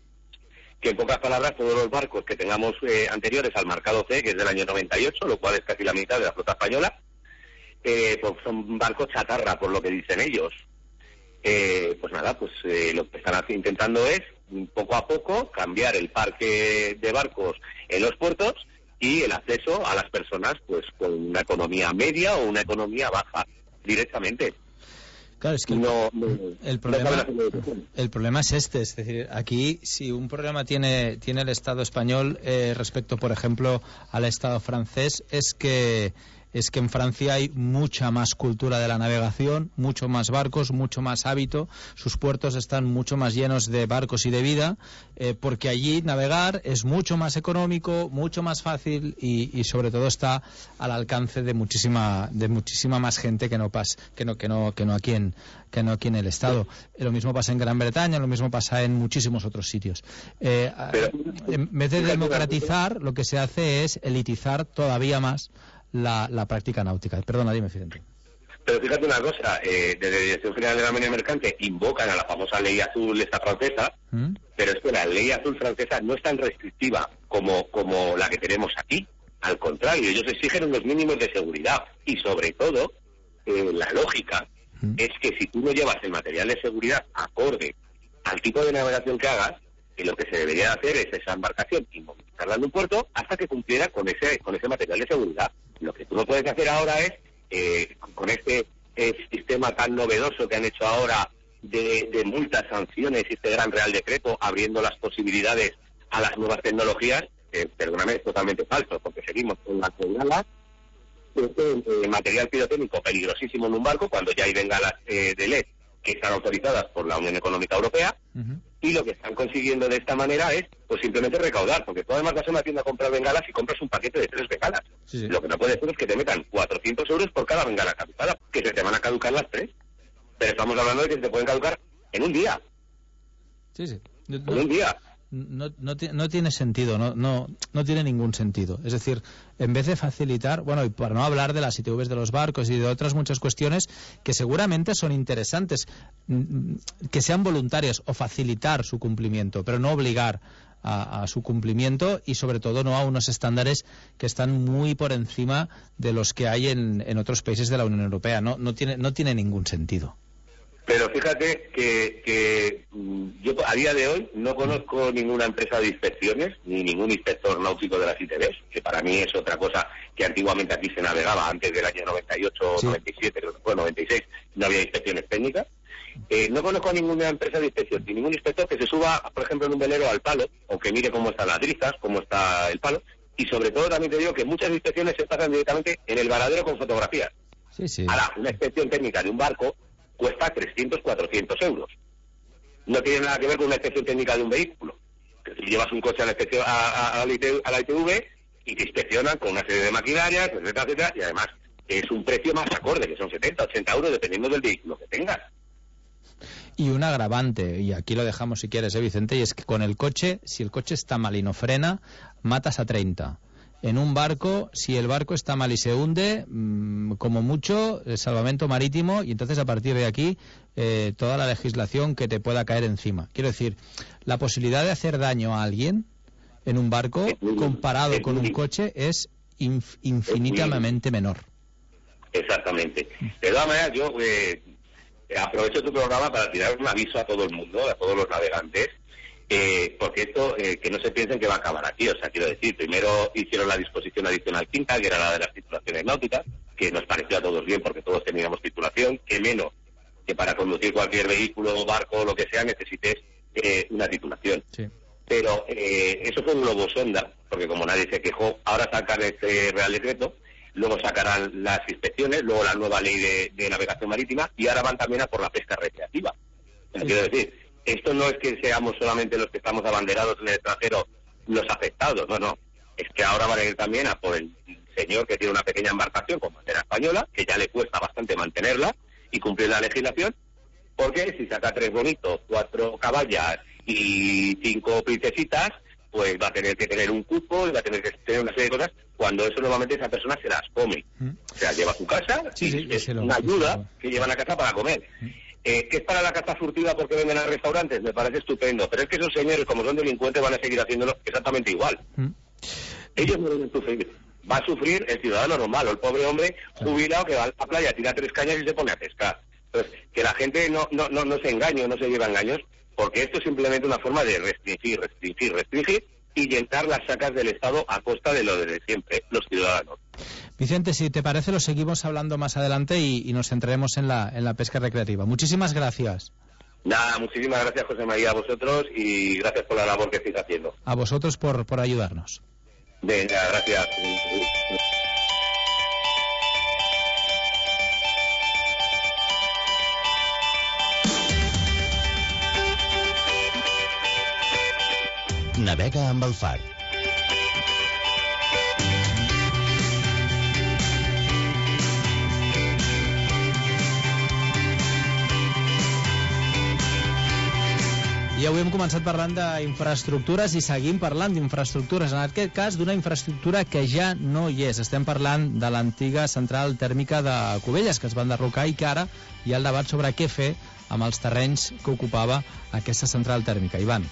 que en pocas palabras todos los barcos que tengamos eh, anteriores al marcado C, que es del año noventa y ocho, lo cual es casi la mitad de la flota española, eh, pues son barcos chatarra, por lo que dicen ellos. Eh, pues nada, pues eh, lo que están intentando es, poco a poco, cambiar el parque de barcos en los puertos y el acceso a las personas pues con una economía media o una economía baja, directamente. Claro, es que no, no, el, problema, el problema es este, es decir, aquí si un problema tiene, tiene el Estado español eh, respecto, por ejemplo, al Estado francés, es que es que en Francia hay mucha más cultura de la navegación, mucho más barcos, mucho más hábito, sus puertos están mucho más llenos de barcos y de vida, eh, porque allí navegar es mucho más económico, mucho más fácil y, y sobre todo está al alcance de muchísima de muchísima más gente que no pas, que no que no que no aquí en que no aquí en el Estado. Lo mismo pasa en Gran Bretaña, lo mismo pasa en muchísimos otros sitios. Eh, en vez de democratizar, lo que se hace es elitizar todavía más La, la práctica náutica. Perdona, dime, Vicente. Pero fíjate una cosa, eh, desde la Dirección General de la Marina Mercante invocan a la famosa ley azul esta francesa, ¿Mm? pero es que la ley azul francesa no es tan restrictiva como, como la que tenemos aquí. Al contrario, ellos exigen unos mínimos de seguridad y sobre todo, eh, la lógica ¿Mm? es que si tú no llevas el material de seguridad acorde al tipo de navegación que hagas, y lo que se debería hacer es esa embarcación inmovilizarla en un puerto hasta que cumpliera con ese con ese material de seguridad. Lo que tú no puedes hacer ahora es, eh, con este eh, sistema tan novedoso que han hecho ahora de, de multas, sanciones y este gran Real Decreto, abriendo las posibilidades a las nuevas tecnologías, eh, perdóname, es totalmente falso, porque seguimos con las bengalas, este eh, material pirotécnico peligrosísimo en un barco, cuando ya hay bengalas eh, de L E D que están autorizadas por la Unión Económica Europea, uh-huh. y lo que están consiguiendo de esta manera es pues simplemente recaudar, porque tú además vas a una tienda a comprar bengalas y compras un paquete de tres bengalas. Sí, sí. Lo que no puede ser es que te metan cuatrocientos euros por cada bengala caducada, que se te van a caducar las tres, pero estamos hablando de que se te pueden caducar en un día. Sí, sí. No, en un día. No, no, no tiene sentido, no, no, no tiene ningún sentido. Es decir, en vez de facilitar, bueno, y para no hablar de las I T Vs de los barcos y de otras muchas cuestiones que seguramente son interesantes, que sean voluntarias o facilitar su cumplimiento, pero no obligar a, a su cumplimiento y sobre todo no a unos estándares que están muy por encima de los que hay en, en otros países de la Unión Europea. No, no tiene, no tiene ningún sentido. Pero fíjate que, que yo a día de hoy no conozco ninguna empresa de inspecciones ni ningún inspector náutico de las I T Vs, que para mí es otra cosa que antiguamente aquí se navegaba antes del año noventa y ocho, sí. noventa y siete, creo que fue noventa y seis, no había inspecciones técnicas. Eh, no conozco ninguna empresa de inspección ni ningún inspector que se suba, por ejemplo, en un velero al palo o que mire cómo están las drizas, cómo está el palo, y sobre todo también te digo que muchas inspecciones se pasan directamente en el varadero con fotografías. Sí, sí. Ahora, una inspección técnica de un barco cuesta trescientos, cuatrocientos euros. No tiene nada que ver con una inspección técnica de un vehículo. Que si llevas un coche a la, inspección, a, a, a la I T V y te inspeccionan con una serie de maquinarias, etcétera, etcétera, y además es un precio más acorde, que son setenta, ochenta euros dependiendo del vehículo que tengas. Y un agravante, y aquí lo dejamos si quieres, ¿eh, Vicente? Y es que con el coche, si el coche está mal y no frena, matas a treinta. En un barco, si el barco está mal y se hunde, mmm, como mucho, el salvamento marítimo, y entonces a partir de aquí, eh, toda la legislación que te pueda caer encima. Quiero decir, la posibilidad de hacer daño a alguien en un barco, comparado con un coche, es inf- infinitamente menor. Exactamente. De todas maneras, yo eh, aprovecho tu programa para tirar un aviso a todo el mundo, a todos los navegantes, Eh, porque esto, eh, que no se piensen que va a acabar aquí. O sea, quiero decir, primero hicieron la disposición adicional quinta, que era la de las titulaciones náuticas, que nos pareció a todos bien porque todos teníamos titulación, que menos que para conducir cualquier vehículo, barco o lo que sea necesites eh, una titulación. Sí. Pero eh, eso fue un globo sonda, porque como nadie se quejó, ahora sacan este Real Decreto, luego sacarán las inspecciones, luego la nueva ley de, de navegación marítima, y ahora van también a por la pesca recreativa. O sea, sí. Quiero decir, esto no es que seamos solamente los que estamos abanderados en el extranjero los afectados, no, no. Es que ahora van a ir también a por el señor que tiene una pequeña embarcación con bandera española, que ya le cuesta bastante mantenerla y cumplir la legislación, porque si saca tres bonitos, cuatro caballas y cinco princesitas, pues va a tener que tener un cupo y va a tener que tener una serie de cosas, cuando eso normalmente esa persona se las come. ¿Mm? O sea, lleva a su casa, sí, sí, es lo, una ayuda sí, que llevan a casa para comer. ¿Mm? Eh, ¿Qué es para la caza furtiva porque venden a restaurantes? Me parece estupendo, pero es que esos señores, como son delincuentes, van a seguir haciéndolo exactamente igual. ¿Mm? Ellos no deben sufrir. Va a sufrir el ciudadano normal, o el pobre hombre jubilado que va a la playa, tira tres cañas y se pone a pescar. Entonces, que la gente no, no, no, no se engañe, no se lleve a engaños, porque esto es simplemente una forma de restringir, restringir, restringir y llenar las sacas del Estado a costa de lo de siempre, los ciudadanos. Vicente, si te parece, lo seguimos hablando más adelante y, y nos centraremos en la, en la pesca recreativa. Muchísimas gracias. Nada, muchísimas gracias, José María, a vosotros, y gracias por la labor que estáis haciendo. A vosotros por, por ayudarnos. Venga, gracias. Navega amb el far. I avui hem començat parlant d'infraestructures i seguim parlant d'infraestructures. En aquest cas, d'una infraestructura que ja no hi és. Estem parlant de l'antiga central tèrmica de Cubelles, que es va enderrocar i que ara hi ha el debat sobre què fer amb els terrenys que ocupava aquesta central tèrmica. Ivan.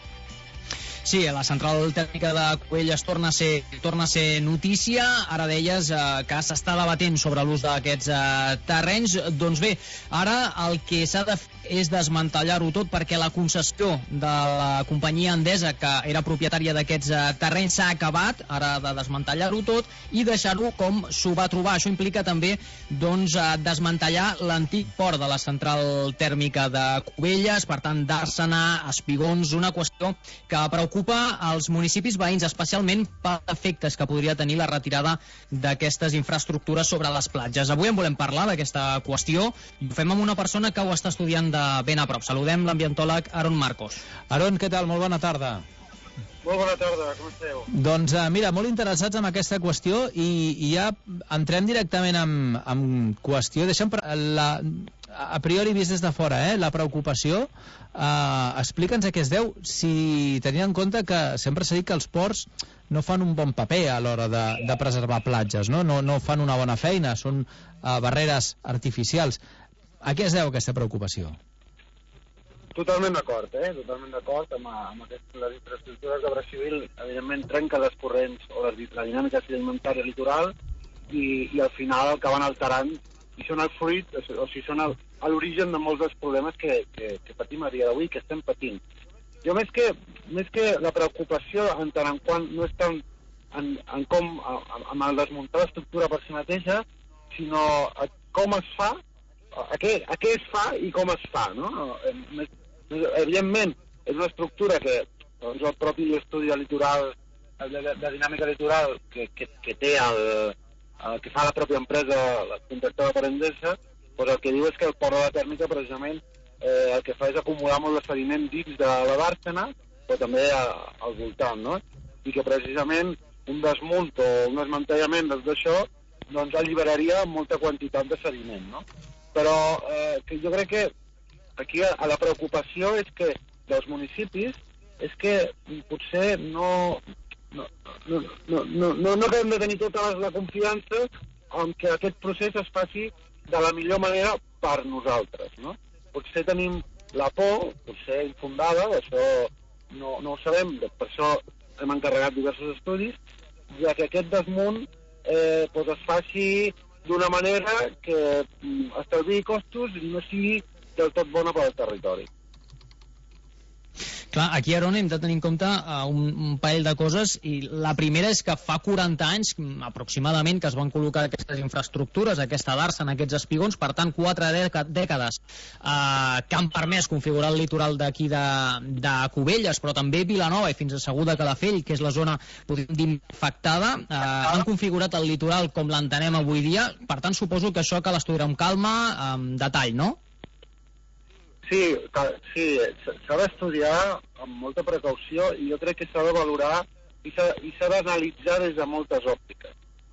Sí, la central tèrmica de Cubelles torna a ser, torna a ser notícia. Ara deies eh, que s'està debatent sobre l'ús d'aquests eh, terrenys. Doncs bé, ara el que s'ha de fer és desmantellar-ho tot perquè la concessió de la companyia Endesa, que era propietària d'aquests eh, terrenys, s'ha acabat. Ara ha de desmantellar-ho tot i deixar-ho com s'ho va trobar. Això implica també doncs, eh, desmantellar l'antic port de la central tèrmica de Cubelles, per tant, Dàrsena, Espigons, una qüestió que preocupa Ocupa els municipis veïns, especialment per efectes que podria tenir la retirada d'aquestes infraestructures sobre les platges. Avui en volem parlar d'aquesta qüestió i ho fem amb una persona que ho està estudiant de ben a prop. Saludem l'ambientòleg Aaron Marcos. Aaron, què tal? Molt bona tarda. Molt bona tarda, com esteu? Doncs uh, mira, molt interessats en aquesta qüestió i, i ja entrem directament en, en qüestió. Deixem la, a priori vist des de fora, eh, la preocupació. Uh, Explica'ns a què es deu, si tenint en compte que sempre s'ha dit que els ports no fan un bon paper a l'hora de, de preservar platges, no? No, no fan una bona feina, són uh, barreres artificials. A què es deu aquesta preocupació? Totalment d'acord, eh? Totalment d'acord amb, amb aquestes, les infraestructures d'obra civil, evidentment trenca les corrents o les, la dinàmica sedimentària litoral i, i al final acaben alterant i són el fruit, o sigui, són el, a l'origen de molts dels problemes que, que, que patim a dia d'avui, que estem patint. Jo més que, més que la preocupació en tant en quant no és tant en, en com, amb el desmuntar l'estructura per si mateixa, sinó a com es fa, a què, a què es fa i com es fa, no? Més, evidentment, és una estructura que doncs, el propi estudi de litoral, de, de, de dinàmica litoral que, que, que té el, el que fa la pròpia empresa, la contractada per Endesa, doncs el que diu és que el port de la tèrmica precisament eh, el que fa és acumular molt de sediment dins de la Bàrsena, però també a, al voltant, no? I que precisament un desmunt o un desmantellament d'això doncs alliberaria molta quantitat de sediment, no? Però eh, que jo crec que aquí a la preocupació és que dels municipis és que potser no no, no, no, no, no, no acabem de tenir tota la confiança en que aquest procés es faci de la millor manera per nosaltres, no? Potser tenim la por, potser infundada, això no, no ho sabem, per això hem encarregat diversos estudis, ja que aquest desmunt eh, pues es faci d'una manera que estalviï costos i no sigui del tot bona per al territori. Clar, aquí a Aron hem de tenir en compte uh, un, un parell de coses, i la primera és que fa quaranta anys, aproximadament, que es van col·locar aquestes infraestructures, aquesta darsa en aquests espigons, per tant, quatre dècades uh, que han permès configurar el litoral d'aquí de, de Cubelles, però també Vilanova i fins a Segur de Calafell, que és la zona, podríem dir, afectada, uh, han configurat el litoral com l'entenem avui dia, per tant, suposo que això cal estudiar amb calma, amb detall, no? Sí, sí, s'ha d'estudiar amb molta precaució i jo crec que s'ha de valorar i s'ha d'analitzar des de moltes òptiques.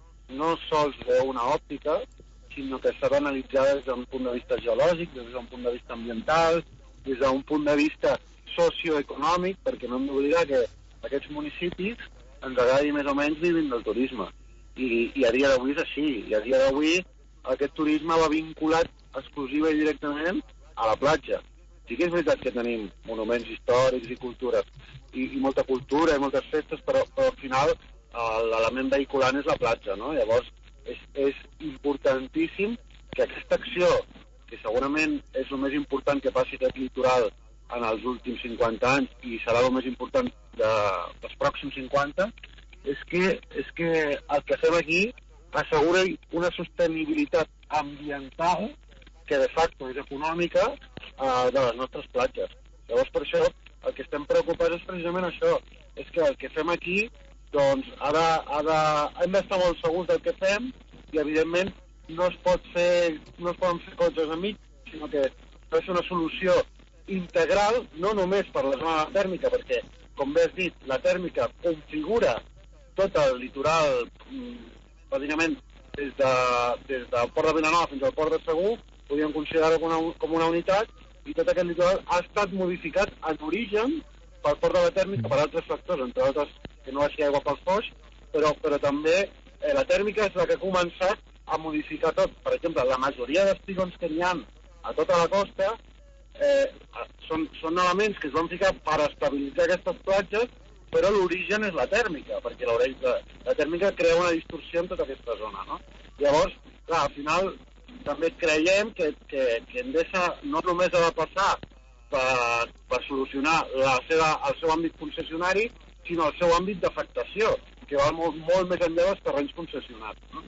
No sols d'una òptica, sinó que s'ha d'analitzar des d'un punt de vista geològic, des d'un punt de vista ambiental, des d'un punt de vista socioeconòmic, perquè no hem d'oblidar que aquests municipis, ens agradi més o menys, vivim del turisme. I, i a dia d'avui és així. I a dia d'avui aquest turisme va vinculat exclusiva i directament a la platja. Sí que és veritat que tenim monuments històrics i cultures, i, i molta cultura i moltes festes, però, però al final l'element vehiculant és la platja, no? Llavors és, és importantíssim que aquesta acció, que segurament és el més important que passi aquest litoral en els últims cinquanta anys i serà el més important de, dels pròxims cinquanta, és que, és que el que fem aquí assegura una sostenibilitat ambiental que de facto és econòmica uh, de les nostres platges. Llavors, per això, el que estem preocupats és precisament això, és que el que fem aquí, doncs, ha de, ha de, hem d'estar molt segurs del que fem i, evidentment, no es pot fer, no es poden fer coses a mig, sinó que ha de ser una solució integral, no només per la zona tèrmica, perquè, com bé has dit, la tèrmica configura tot el litoral, bàsicament, des, de, des del port de Vilanova fins al port de Segur, podríem considerar-ho com, una, com una unitat, i tot aquest litoral ha estat modificat en origen pel port de la tèrmica per altres factors, entre altres que no baixi aigua pels foix, però, però també eh, la tèrmica és la que ha començat a modificar tot. Per exemple, la majoria d'espigons que n'hi ha a tota la costa eh, són, són elements que es van ficar per estabilitzar aquestes platges, però l'origen és la tèrmica, perquè la, la, la tèrmica crea una distorsió en tota aquesta zona, no? Llavors, clar, al final també creiem que, que, que Endesa no només ha de passar per, per solucionar la seva, el seu àmbit concessionari, sinó el seu àmbit d'afectació, que va molt, molt més enllà dels terrenys concessionats, no?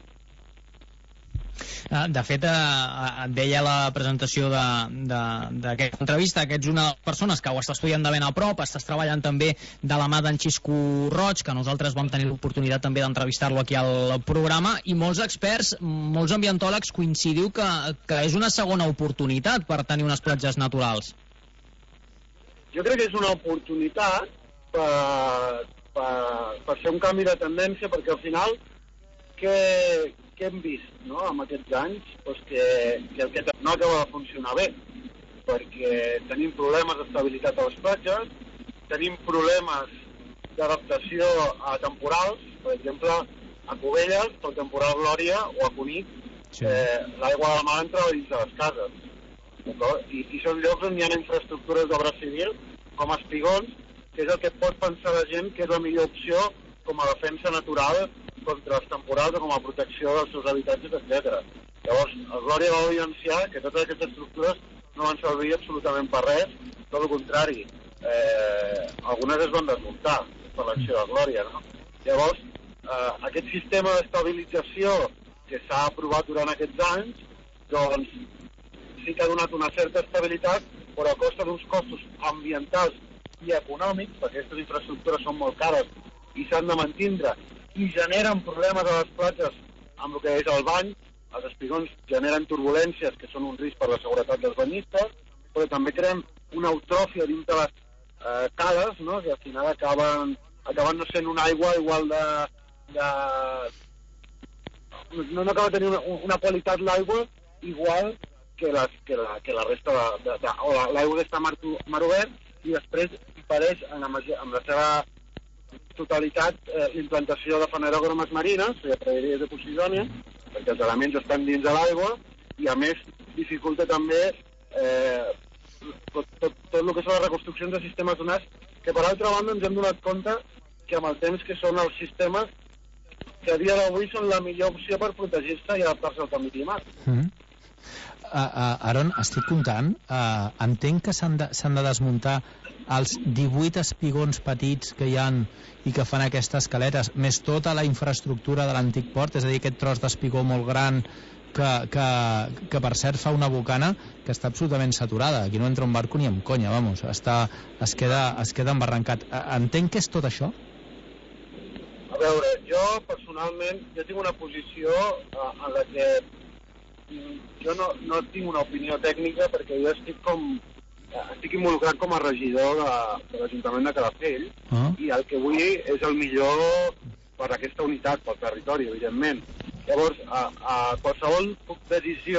De fet, et deia a la presentació d'aquesta entrevista que ets una de les persones que ho està estudiant de ben a prop, estàs treballant també de la mà d'en Xisco Roig, que nosaltres vam tenir l'oportunitat també d'entrevistar-lo aquí al programa, i molts experts, molts ambientòlegs coincidiu que, que és una segona oportunitat per tenir unes platges naturals. Jo crec que és una oportunitat per, per, per fer un canvi de tendència, perquè al final que que hem vist, no?, en aquests anys, doncs que, que el que no acaba de funcionar bé, perquè tenim problemes d'estabilitat a les platges, tenim problemes d'adaptació a temporals, per exemple, a Cubelles, pel temporal Glòria, o a Cunit, sí. eh, l'aigua de la mar entra dins de les cases, I, i són llocs on hi ha infraestructures d'obra civil, com espigons, que és el que pot pensar la gent que és la millor opció com a defensa natural contra els temporals o com a protecció dels seus habitatges, etcètera. Llavors, el Glòria va evidenciar que totes aquestes estructures no van servir absolutament per res, tot el contrari. Eh, algunes es van desmuntar per l'acció de Glòria, no? Llavors, eh, aquest sistema d'estabilització que s'ha aprovat durant aquests anys, doncs sí que ha donat una certa estabilitat, però a costa d'uns costos ambientals i econòmics, perquè aquestes infraestructures són molt cares i s'han de mantindre, i generen problemes a les platges amb el que és el bany. Els espigons generen turbulències que són un risc per la seguretat dels banyistes, però també creen una eutròfia dins de les eh, cales, no?, que al final acaben, acaben no sent una aigua igual de... de... No, no acaba tenint una, una qualitat l'aigua igual que, les, que, la, que la resta de... de, de o l'aigua que està mar, mar obert, i després apareix en la, en la seva totalitat eh, l'implantació de fanerògrames marines, de praderies de Posidònia, perquè els elements estan dins de l'aigua, i a més dificulta també eh, tot, tot, tot el que són les reconstruccions de sistemes donats, que per altra banda ens hem donat compte que amb el temps que són els sistemes que a dia d'avui són la millor opció per protegir-se i adaptar-se al canvi climàtic. Mm. Uh, uh, Aron, estic comptant, uh, entenc que s'han de, s'han de desmuntar els divuit espigons petits que hi han i que fan aquestes caletes, més tota la infraestructura de l'antic port, és a dir, aquest tros d'espigó molt gran que, que, que per cert fa una bocana que està absolutament saturada. Aquí no entra un barco ni amb conya, vamos, està, es, queda, es queda embarrancat. Entenc que és tot això? A veure, jo personalment jo tinc una posició en la que jo no, no tinc una opinió tècnica perquè jo estic com estic involucrat com a regidor de, de l'Ajuntament de Calafell uh-huh. i el que vull és el millor per a aquesta unitat, pel territori, evidentment. Llavors, a, a qualsevol decisió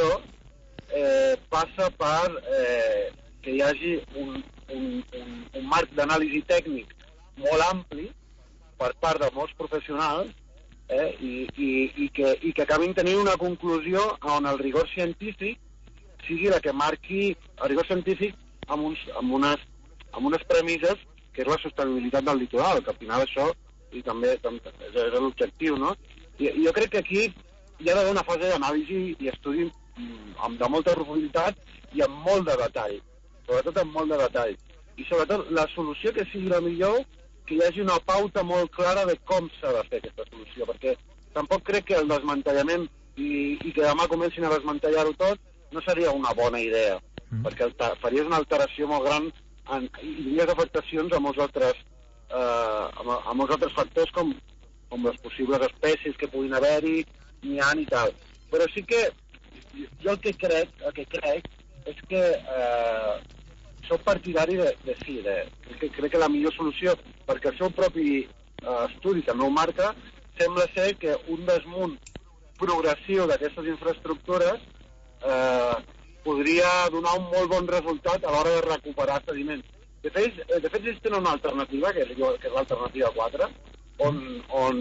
eh, passa per eh, que hi hagi un, un, un, un marc d'anàlisi tècnic molt ampli per part de molts professionals eh, i, i, i, que, i que acabin tenint una conclusió on el rigor científic sigui la que marqui el rigor científic amb, uns, amb, unes, amb unes premisses que és la sostenibilitat del litoral, que al final això i també, també és, és l'objectiu, no? I, I jo crec que aquí hi ha d'haver una fase d'anàlisi i estudi amb de molta profunditat i amb molt de detall, sobretot amb molt de detall. I sobretot la solució que sigui la millor, que hi hagi una pauta molt clara de com s'ha de fer aquesta solució, perquè tampoc crec que el desmantellament i, i que demà comencin a desmantellar-ho tot no seria una bona idea, mm. perquè faries una alteració molt gran en, i tindries afectacions a molts altres, eh, a, a molts altres factors com, com les possibles espècies que puguin haver-hi, n'hi ha i tal. Però sí que jo el que crec, el que crec és que eh, soc partidari de, de sí, de, que crec que la millor solució, perquè el seu propi eh, estudi també ho marca, sembla ser que un desmunt progressiu d'aquestes infraestructures eh, podria donar un molt bon resultat a l'hora de recuperar sediments. De fet, de fet existeix una alternativa, que és, que és l'alternativa quatre, on, on,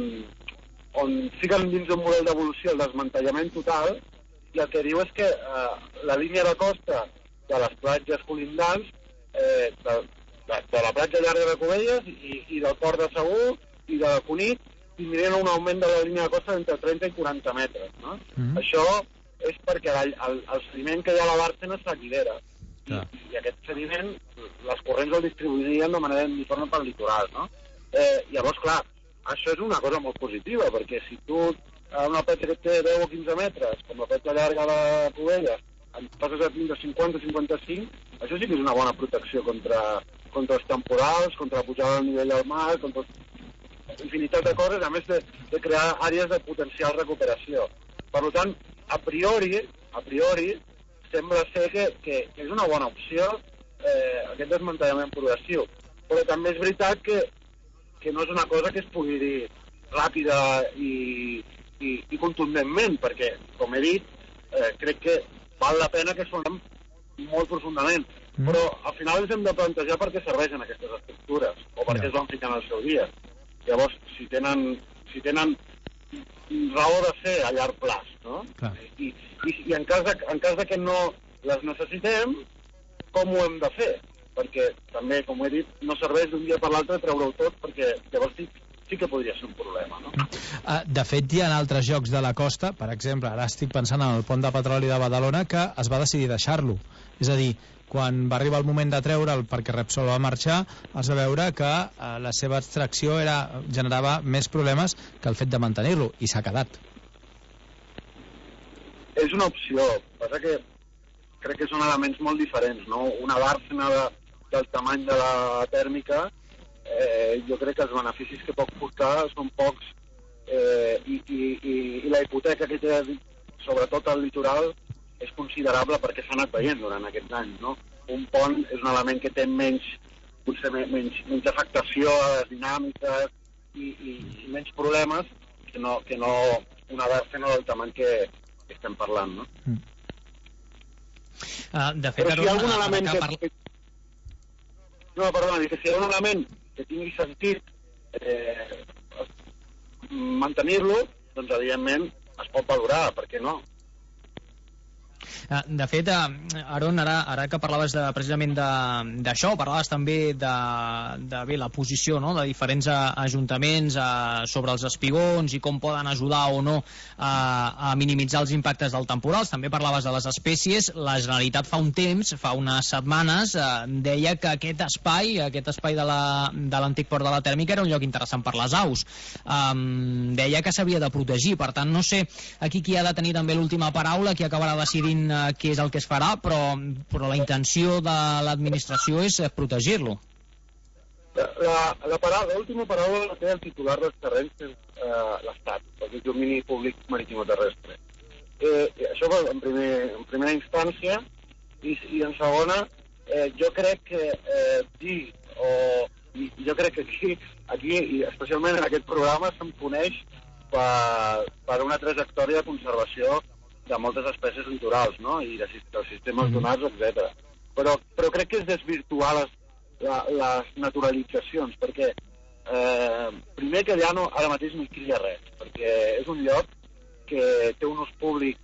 on siguen dins d'un model d'evolució el desmantellament total, i el que diu és que eh, la línia de costa de les platges colindants, eh, de, de, de la platja llarga de Cubelles i, i del port de Segur i de Cunit, tindrien un augment de la línia de costa d'entre trenta i quaranta metres. No? Mm-hmm. Això és perquè el, el, el sediment que hi ha a la Bàrcena s'allibera. I, I aquest sediment, les corrents el distribuirien de manera uniforme pel litoral. No? Eh, llavors, clar, això és una cosa molt positiva, perquè si tu a una platja que té deu o quinze metres, com la platja llarga de Cubelles, en passes a tindre cinquanta o cinquanta-cinc, això sí que és una bona protecció contra, contra els temporals, contra la pujada del nivell del mar, contra infinitat de coses, a més de, de crear àrees de potencial recuperació. Per tant, a priori, a priori sembla ser que, que és una bona opció eh, aquest desmantellament progressiu. Però també és veritat que, que no és una cosa que es pugui dir ràpida i, i, i contundentment, perquè, com he dit, eh, crec que val la pena que sonem molt profundament. Mm. Però al final ens hem de plantejar per què serveixen aquestes estructures o per què es van ficar en el seu dia. Llavors, si tenen, si tenen raó de ser a llarg plaç, no? I, i, i en, cas de, en cas de que no les necessitem, com ho hem de fer? Perquè també, com he dit, no serveix d'un dia per l'altre treure-ho tot, perquè llavors sí, sí que podria ser un problema, no? De fet, hi ha altres llocs de la costa, per exemple, ara estic pensant en el pont de petroli de Badalona, que es va decidir deixar-lo. És a dir, quan va arribar el moment de treure'l perquè Repsol va marxar, es va veure que eh, la seva extracció era, generava més problemes que el fet de mantenir-lo, i s'ha quedat. És una opció, passa que crec que són elements molt diferents, no? Una Bàrcena de, del tamany de la tèrmica, eh, jo crec que els beneficis que pot portar són pocs, eh, i, i, i, i la hipoteca que té sobretot al litoral és considerable perquè s'ha anat veient durant aquests anys, no? Un pont és un element que té menys, potser menys, menys afectació a les dinàmiques i, i, i menys problemes que no, que no una Bàrcena del tamany que, que estem parlant, no? Mm. Uh, de fet, però si hi ha algun element que... parla... No, perdona, que si hi ha un element que tingui sentit eh, mantenir-lo, doncs evidentment es pot valorar, per què no? De fet, Aaron, ara, ara que parlaves de, precisament d'això, parlaves també de, de bé, la posició, no?, de diferents ajuntaments sobre els espigons i com poden ajudar o no a, a minimitzar els impactes del temporals. També parlaves de les espècies. La Generalitat fa un temps, fa unes setmanes, eh, deia que aquest espai, aquest espai de l'antic port de la Tèrmica era un lloc interessant per les aus. Um, deia que s'havia de protegir. Per tant, no sé aquí qui ha de tenir també l'última paraula, qui acabarà decidint uh, què és el que es farà, però, però la intenció de l'administració és protegir-lo. La, la paraula, l'última paraula la té el titular dels terrenys, que és eh, l'Estat, el domini públic maritimo-terrestre. Eh, això en, primer, en primera instància, i, i en segona, eh, jo crec que eh, dir, o i jo crec que aquí, aquí, i especialment en aquest programa, se'm coneix per, per una trajectòria de conservació de moltes espècies litorals, no?, i de, de sistemes mm-hmm. donats, etcètera. Però, però crec que és desvirtuar les La, les naturalitzacions, perquè eh, primer que allà no, ara mateix no hi cria res, perquè és un lloc que té un ús públic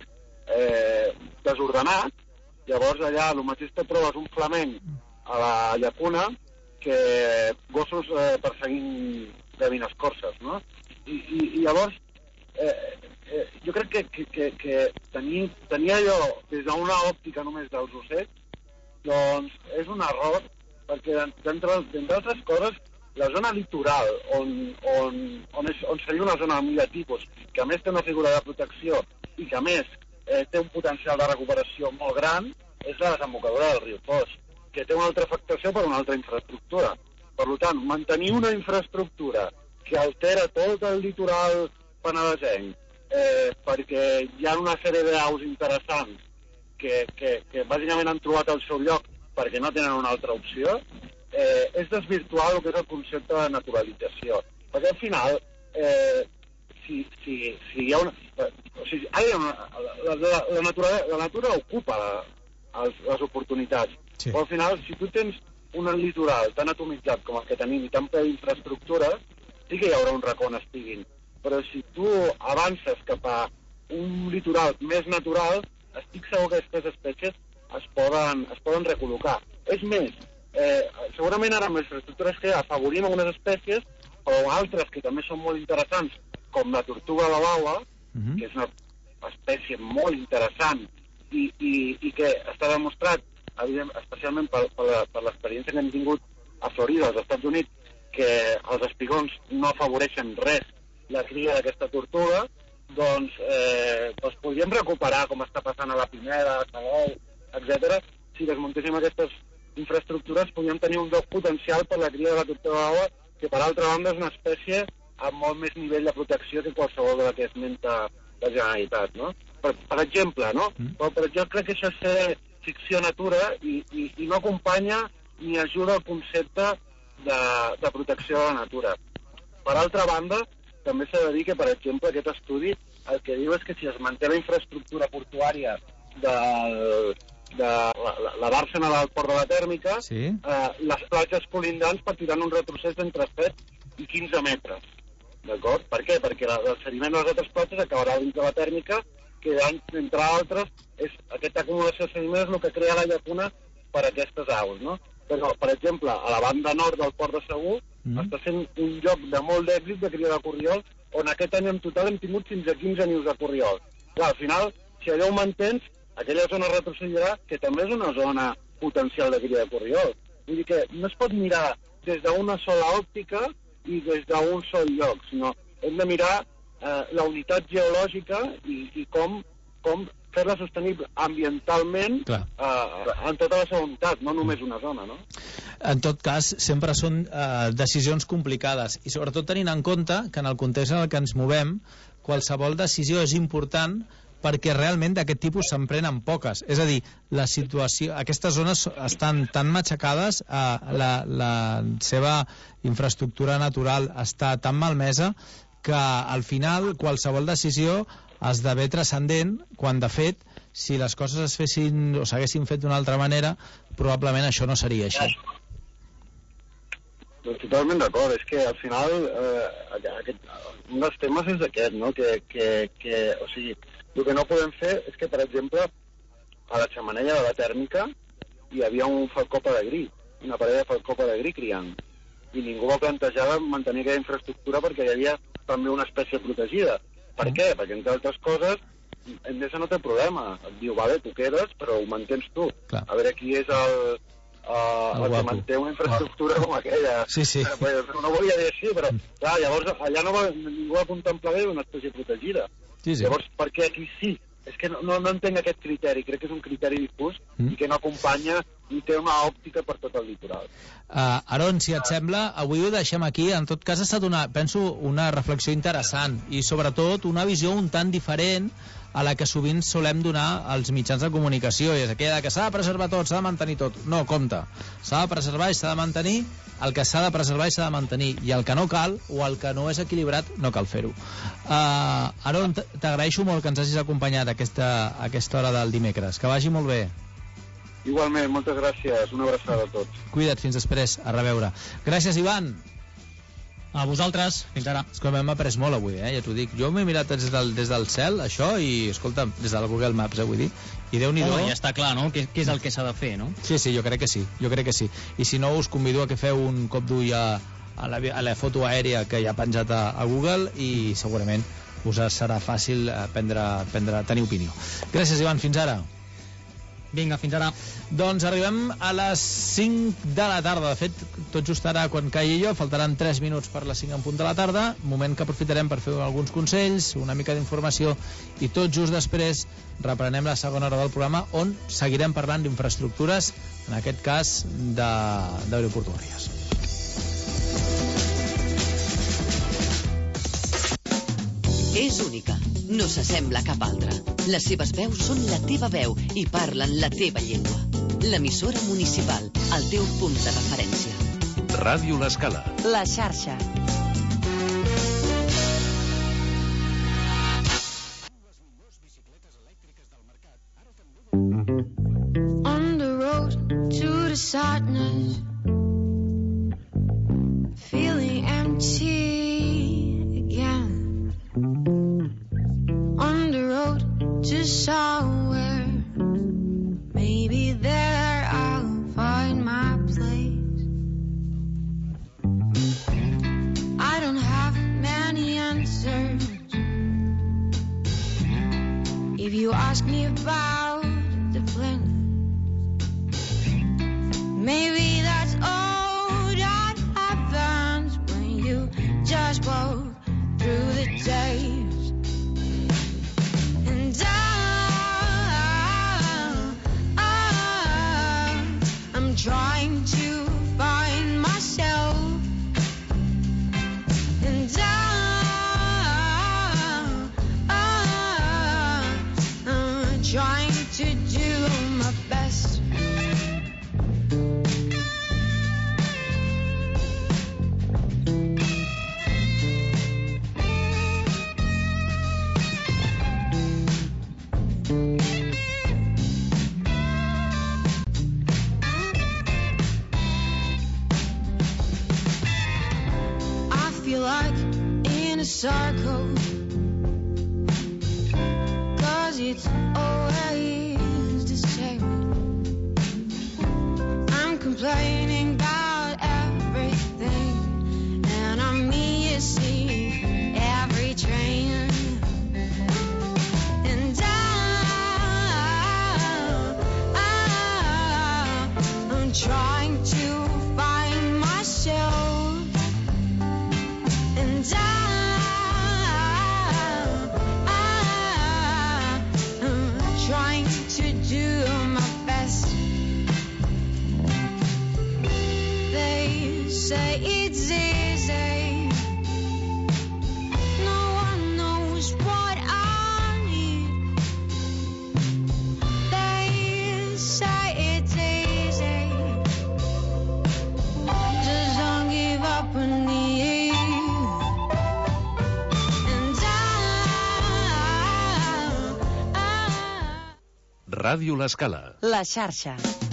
eh, desordenat. Llavors allà el mateix te trobes un flamenc a la llacuna que gossos eh, perseguint gavines escorces, no? I, i, i llavors eh, eh, jo crec que, que, que, que tenir, tenir allò des d'una òptica només dels ossets, doncs és un error, perquè, d'entre altres coses, la zona litoral, on, on, on, és, on seria una zona de tipus, que a més té una figura de protecció i que a més eh, té un potencial de recuperació molt gran, és la desembocadura del riu Foix, que té una altra afectació per una altra infraestructura. Per tant, mantenir una infraestructura que altera tot el litoral penedesenc, eh, perquè hi ha una sèrie d'aus interessants que, que, que bàsicament han trobat el seu lloc perquè no tenen una altra opció, eh, és desvirtuar el que és el concepte de naturalització. Perquè al final, eh, si, si, si hi ha una... O sigui, hi ha una la, la, la, natura, la natura ocupa la, els, les oportunitats. Sí. Però al final, si tu tens un litoral tan atomitzat com el que tenim i tan ple d'infraestructura, sí que hi haurà un racó on estiguin. Però si tu avances cap a un litoral més natural, estic segur que aquestes espècies es poden, es poden recol·locar. És més, eh, segurament ara amb les infraestructures que afavorim algunes espècies, o altres que també són molt interessants, com la tortuga de la baua, mm-hmm. que és una espècie molt interessant i, i, i que està demostrat, especialment per, per, per l'experiència que hem tingut a Florida, als Estats Units, que els espigons no afavoreixen res la cria d'aquesta tortuga, doncs, eh, doncs podríem recuperar, com està passant a la Pineda, a Salou, etcètera. Si desmuntéssim aquestes infraestructures, podríem tenir un lloc potencial per la cria de la tortuga de baua, que per altra banda és una espècie amb molt més nivell de protecció que qualsevol de la que esmenta la Generalitat, no? Per, per exemple, no? Mm. Però, però jo crec que això és ser ficció-natura i, i, i no acompanya ni ajuda al concepte de, de protecció de la natura. Per altra banda, també s'ha de dir que, per exemple, aquest estudi el que diu és que si es manté la infraestructura portuària del, de la, la, la Bàrsena del port de la Tèrmica, sí. eh, les platges colindants patiran un retrocés d'entre set i quinze metres. D'acord? Per què? Perquè la, el sediment de les altres platges acabarà dins de la tèrmica, que, entre altres, és, aquesta acumulació de sediment és el que crea la llacuna per a aquestes aus, no? Però, per exemple, a la banda nord del port de Segur mm. està sent un lloc de molt d'èxit de cria de corriol, on aquest any en total hem tingut fins a quinze nius de corriol. Clar, al final, si allò ho mantens, aquella zona retrocedirà, que també és una zona potencial de cria de corriol. Vull dir que no es pot mirar des d'una sola òptica i des d'un sol lloc, sinó hem de mirar eh, la unitat geològica i, i com, com fer-la sostenible ambientalment eh, en tota la seva unitat, no només una zona, no? En tot cas, sempre són eh, decisions complicades i sobretot tenint en compte que en el context en el que ens movem, qualsevol decisió és important perquè realment d'aquest tipus se'n prenen poques. És a dir, la situació, aquestes zones estan tan matxacades, eh, la, la seva infraestructura natural està tan malmesa que al final qualsevol decisió esdevé transcendent quan de fet si les coses es fessin o s'haguessin fet d'una altra manera probablement això no seria així. Doncs totalment d'acord, és que al final eh, aquest, un dels temes és aquest, no? Que, que, que, o sigui, el que no podem fer és que, per exemple, a la xemeneia de la tèrmica hi havia un falcó peregrí, una parella de falcó peregrí criant. I ningú va plantejar mantenir aquella infraestructura perquè hi havia també una espècie protegida. Per què? Perquè, entre altres coses, Endesa no té problema. Et diu, vale, tu quedes, però ho mantens tu. Clar. A veure qui és el, uh, el, el que manté una infraestructura com aquella. Sí, sí. Eh, no volia dir així, però clar, llavors allà no va, ningú va contemplar bé una espècie protegida. Sí, sí. Llavors, per què aquí sí? És que no, no, no entenc aquest criteri, crec que és un criteri difús mm. i que no acompanya ni té una òptica per tot el litoral. Uh, Aron, si et sembla, avui ho deixem aquí. En tot cas ha estat, una, penso, una reflexió interessant i sobretot una visió un tant diferent a la que sovint solem donar als mitjans de comunicació, i és aquella que s'ha de preservar tot, s'ha de mantenir tot. No, compte, s'ha de preservar i s'ha de mantenir el que s'ha de preservar i s'ha de mantenir, i el que no cal o el que no és equilibrat no cal fer-ho. Uh, Aron, t'agraeixo molt que ens hagis acompanyat a aquesta, a aquesta hora del dimecres. Que vagi molt bé. Igualment, moltes gràcies, una abraçada a tots. Cuida't, fins després, a reveure. Gràcies, Ivan. A vosaltres, fins ara. És que m'hem après molt avui, eh? Ja t'ho dic. Jo m'he mirat des del, des del cel, això, i, escolta'm, des del Google Maps, eh, vull dir. I Déu-n'hi-do... Home, ja està clar, no? Què, què és el que s'ha de fer, no? Sí, sí, jo crec que sí, jo crec que sí. I si no, us convido a que feu un cop d'ull a, a, la, a la foto aèria que hi ha penjat a, a Google, i segurament us serà fàcil prendre, prendre, tenir opinió. Gràcies, Ivan, fins ara. Vinga, fins ara. Doncs arribem a les cinc de la tarda. De fet, tot just ara, quan caigui jo, faltaran tres minuts per les cinc en punt de la tarda, moment que aprofitarem per fer alguns consells, una mica d'informació, i tot just després reprenem la segona hora del programa, on seguirem parlant d'infraestructures, en aquest cas d'aeroportuàries. És única, no s'assembla a cap altra. Les seves veus són la teva veu i parlen la teva llengua. L'emissora municipal, el teu punt de referència. Ràdio L'Escala. La xarxa. On the road to the sadness, feeling empty again. On the road to somewhere, maybe there I'll find my place. I don't have many answers. If you ask me about the plan, maybe that's all that happens when you just walk through the days. And I, I, I'm trying to find myself. And I, I, I'm trying to do my best. I feel like in a circle, 'cause it's always the same. I'm complaining about everything, and I'm missing every train. And I, I, I'm trying to find myself. And I, I, I'm trying to do my best. They say it's easy. No one knows what I need. They say it's easy. Just don't give up on me. Ràdio L'Escala. La xarxa.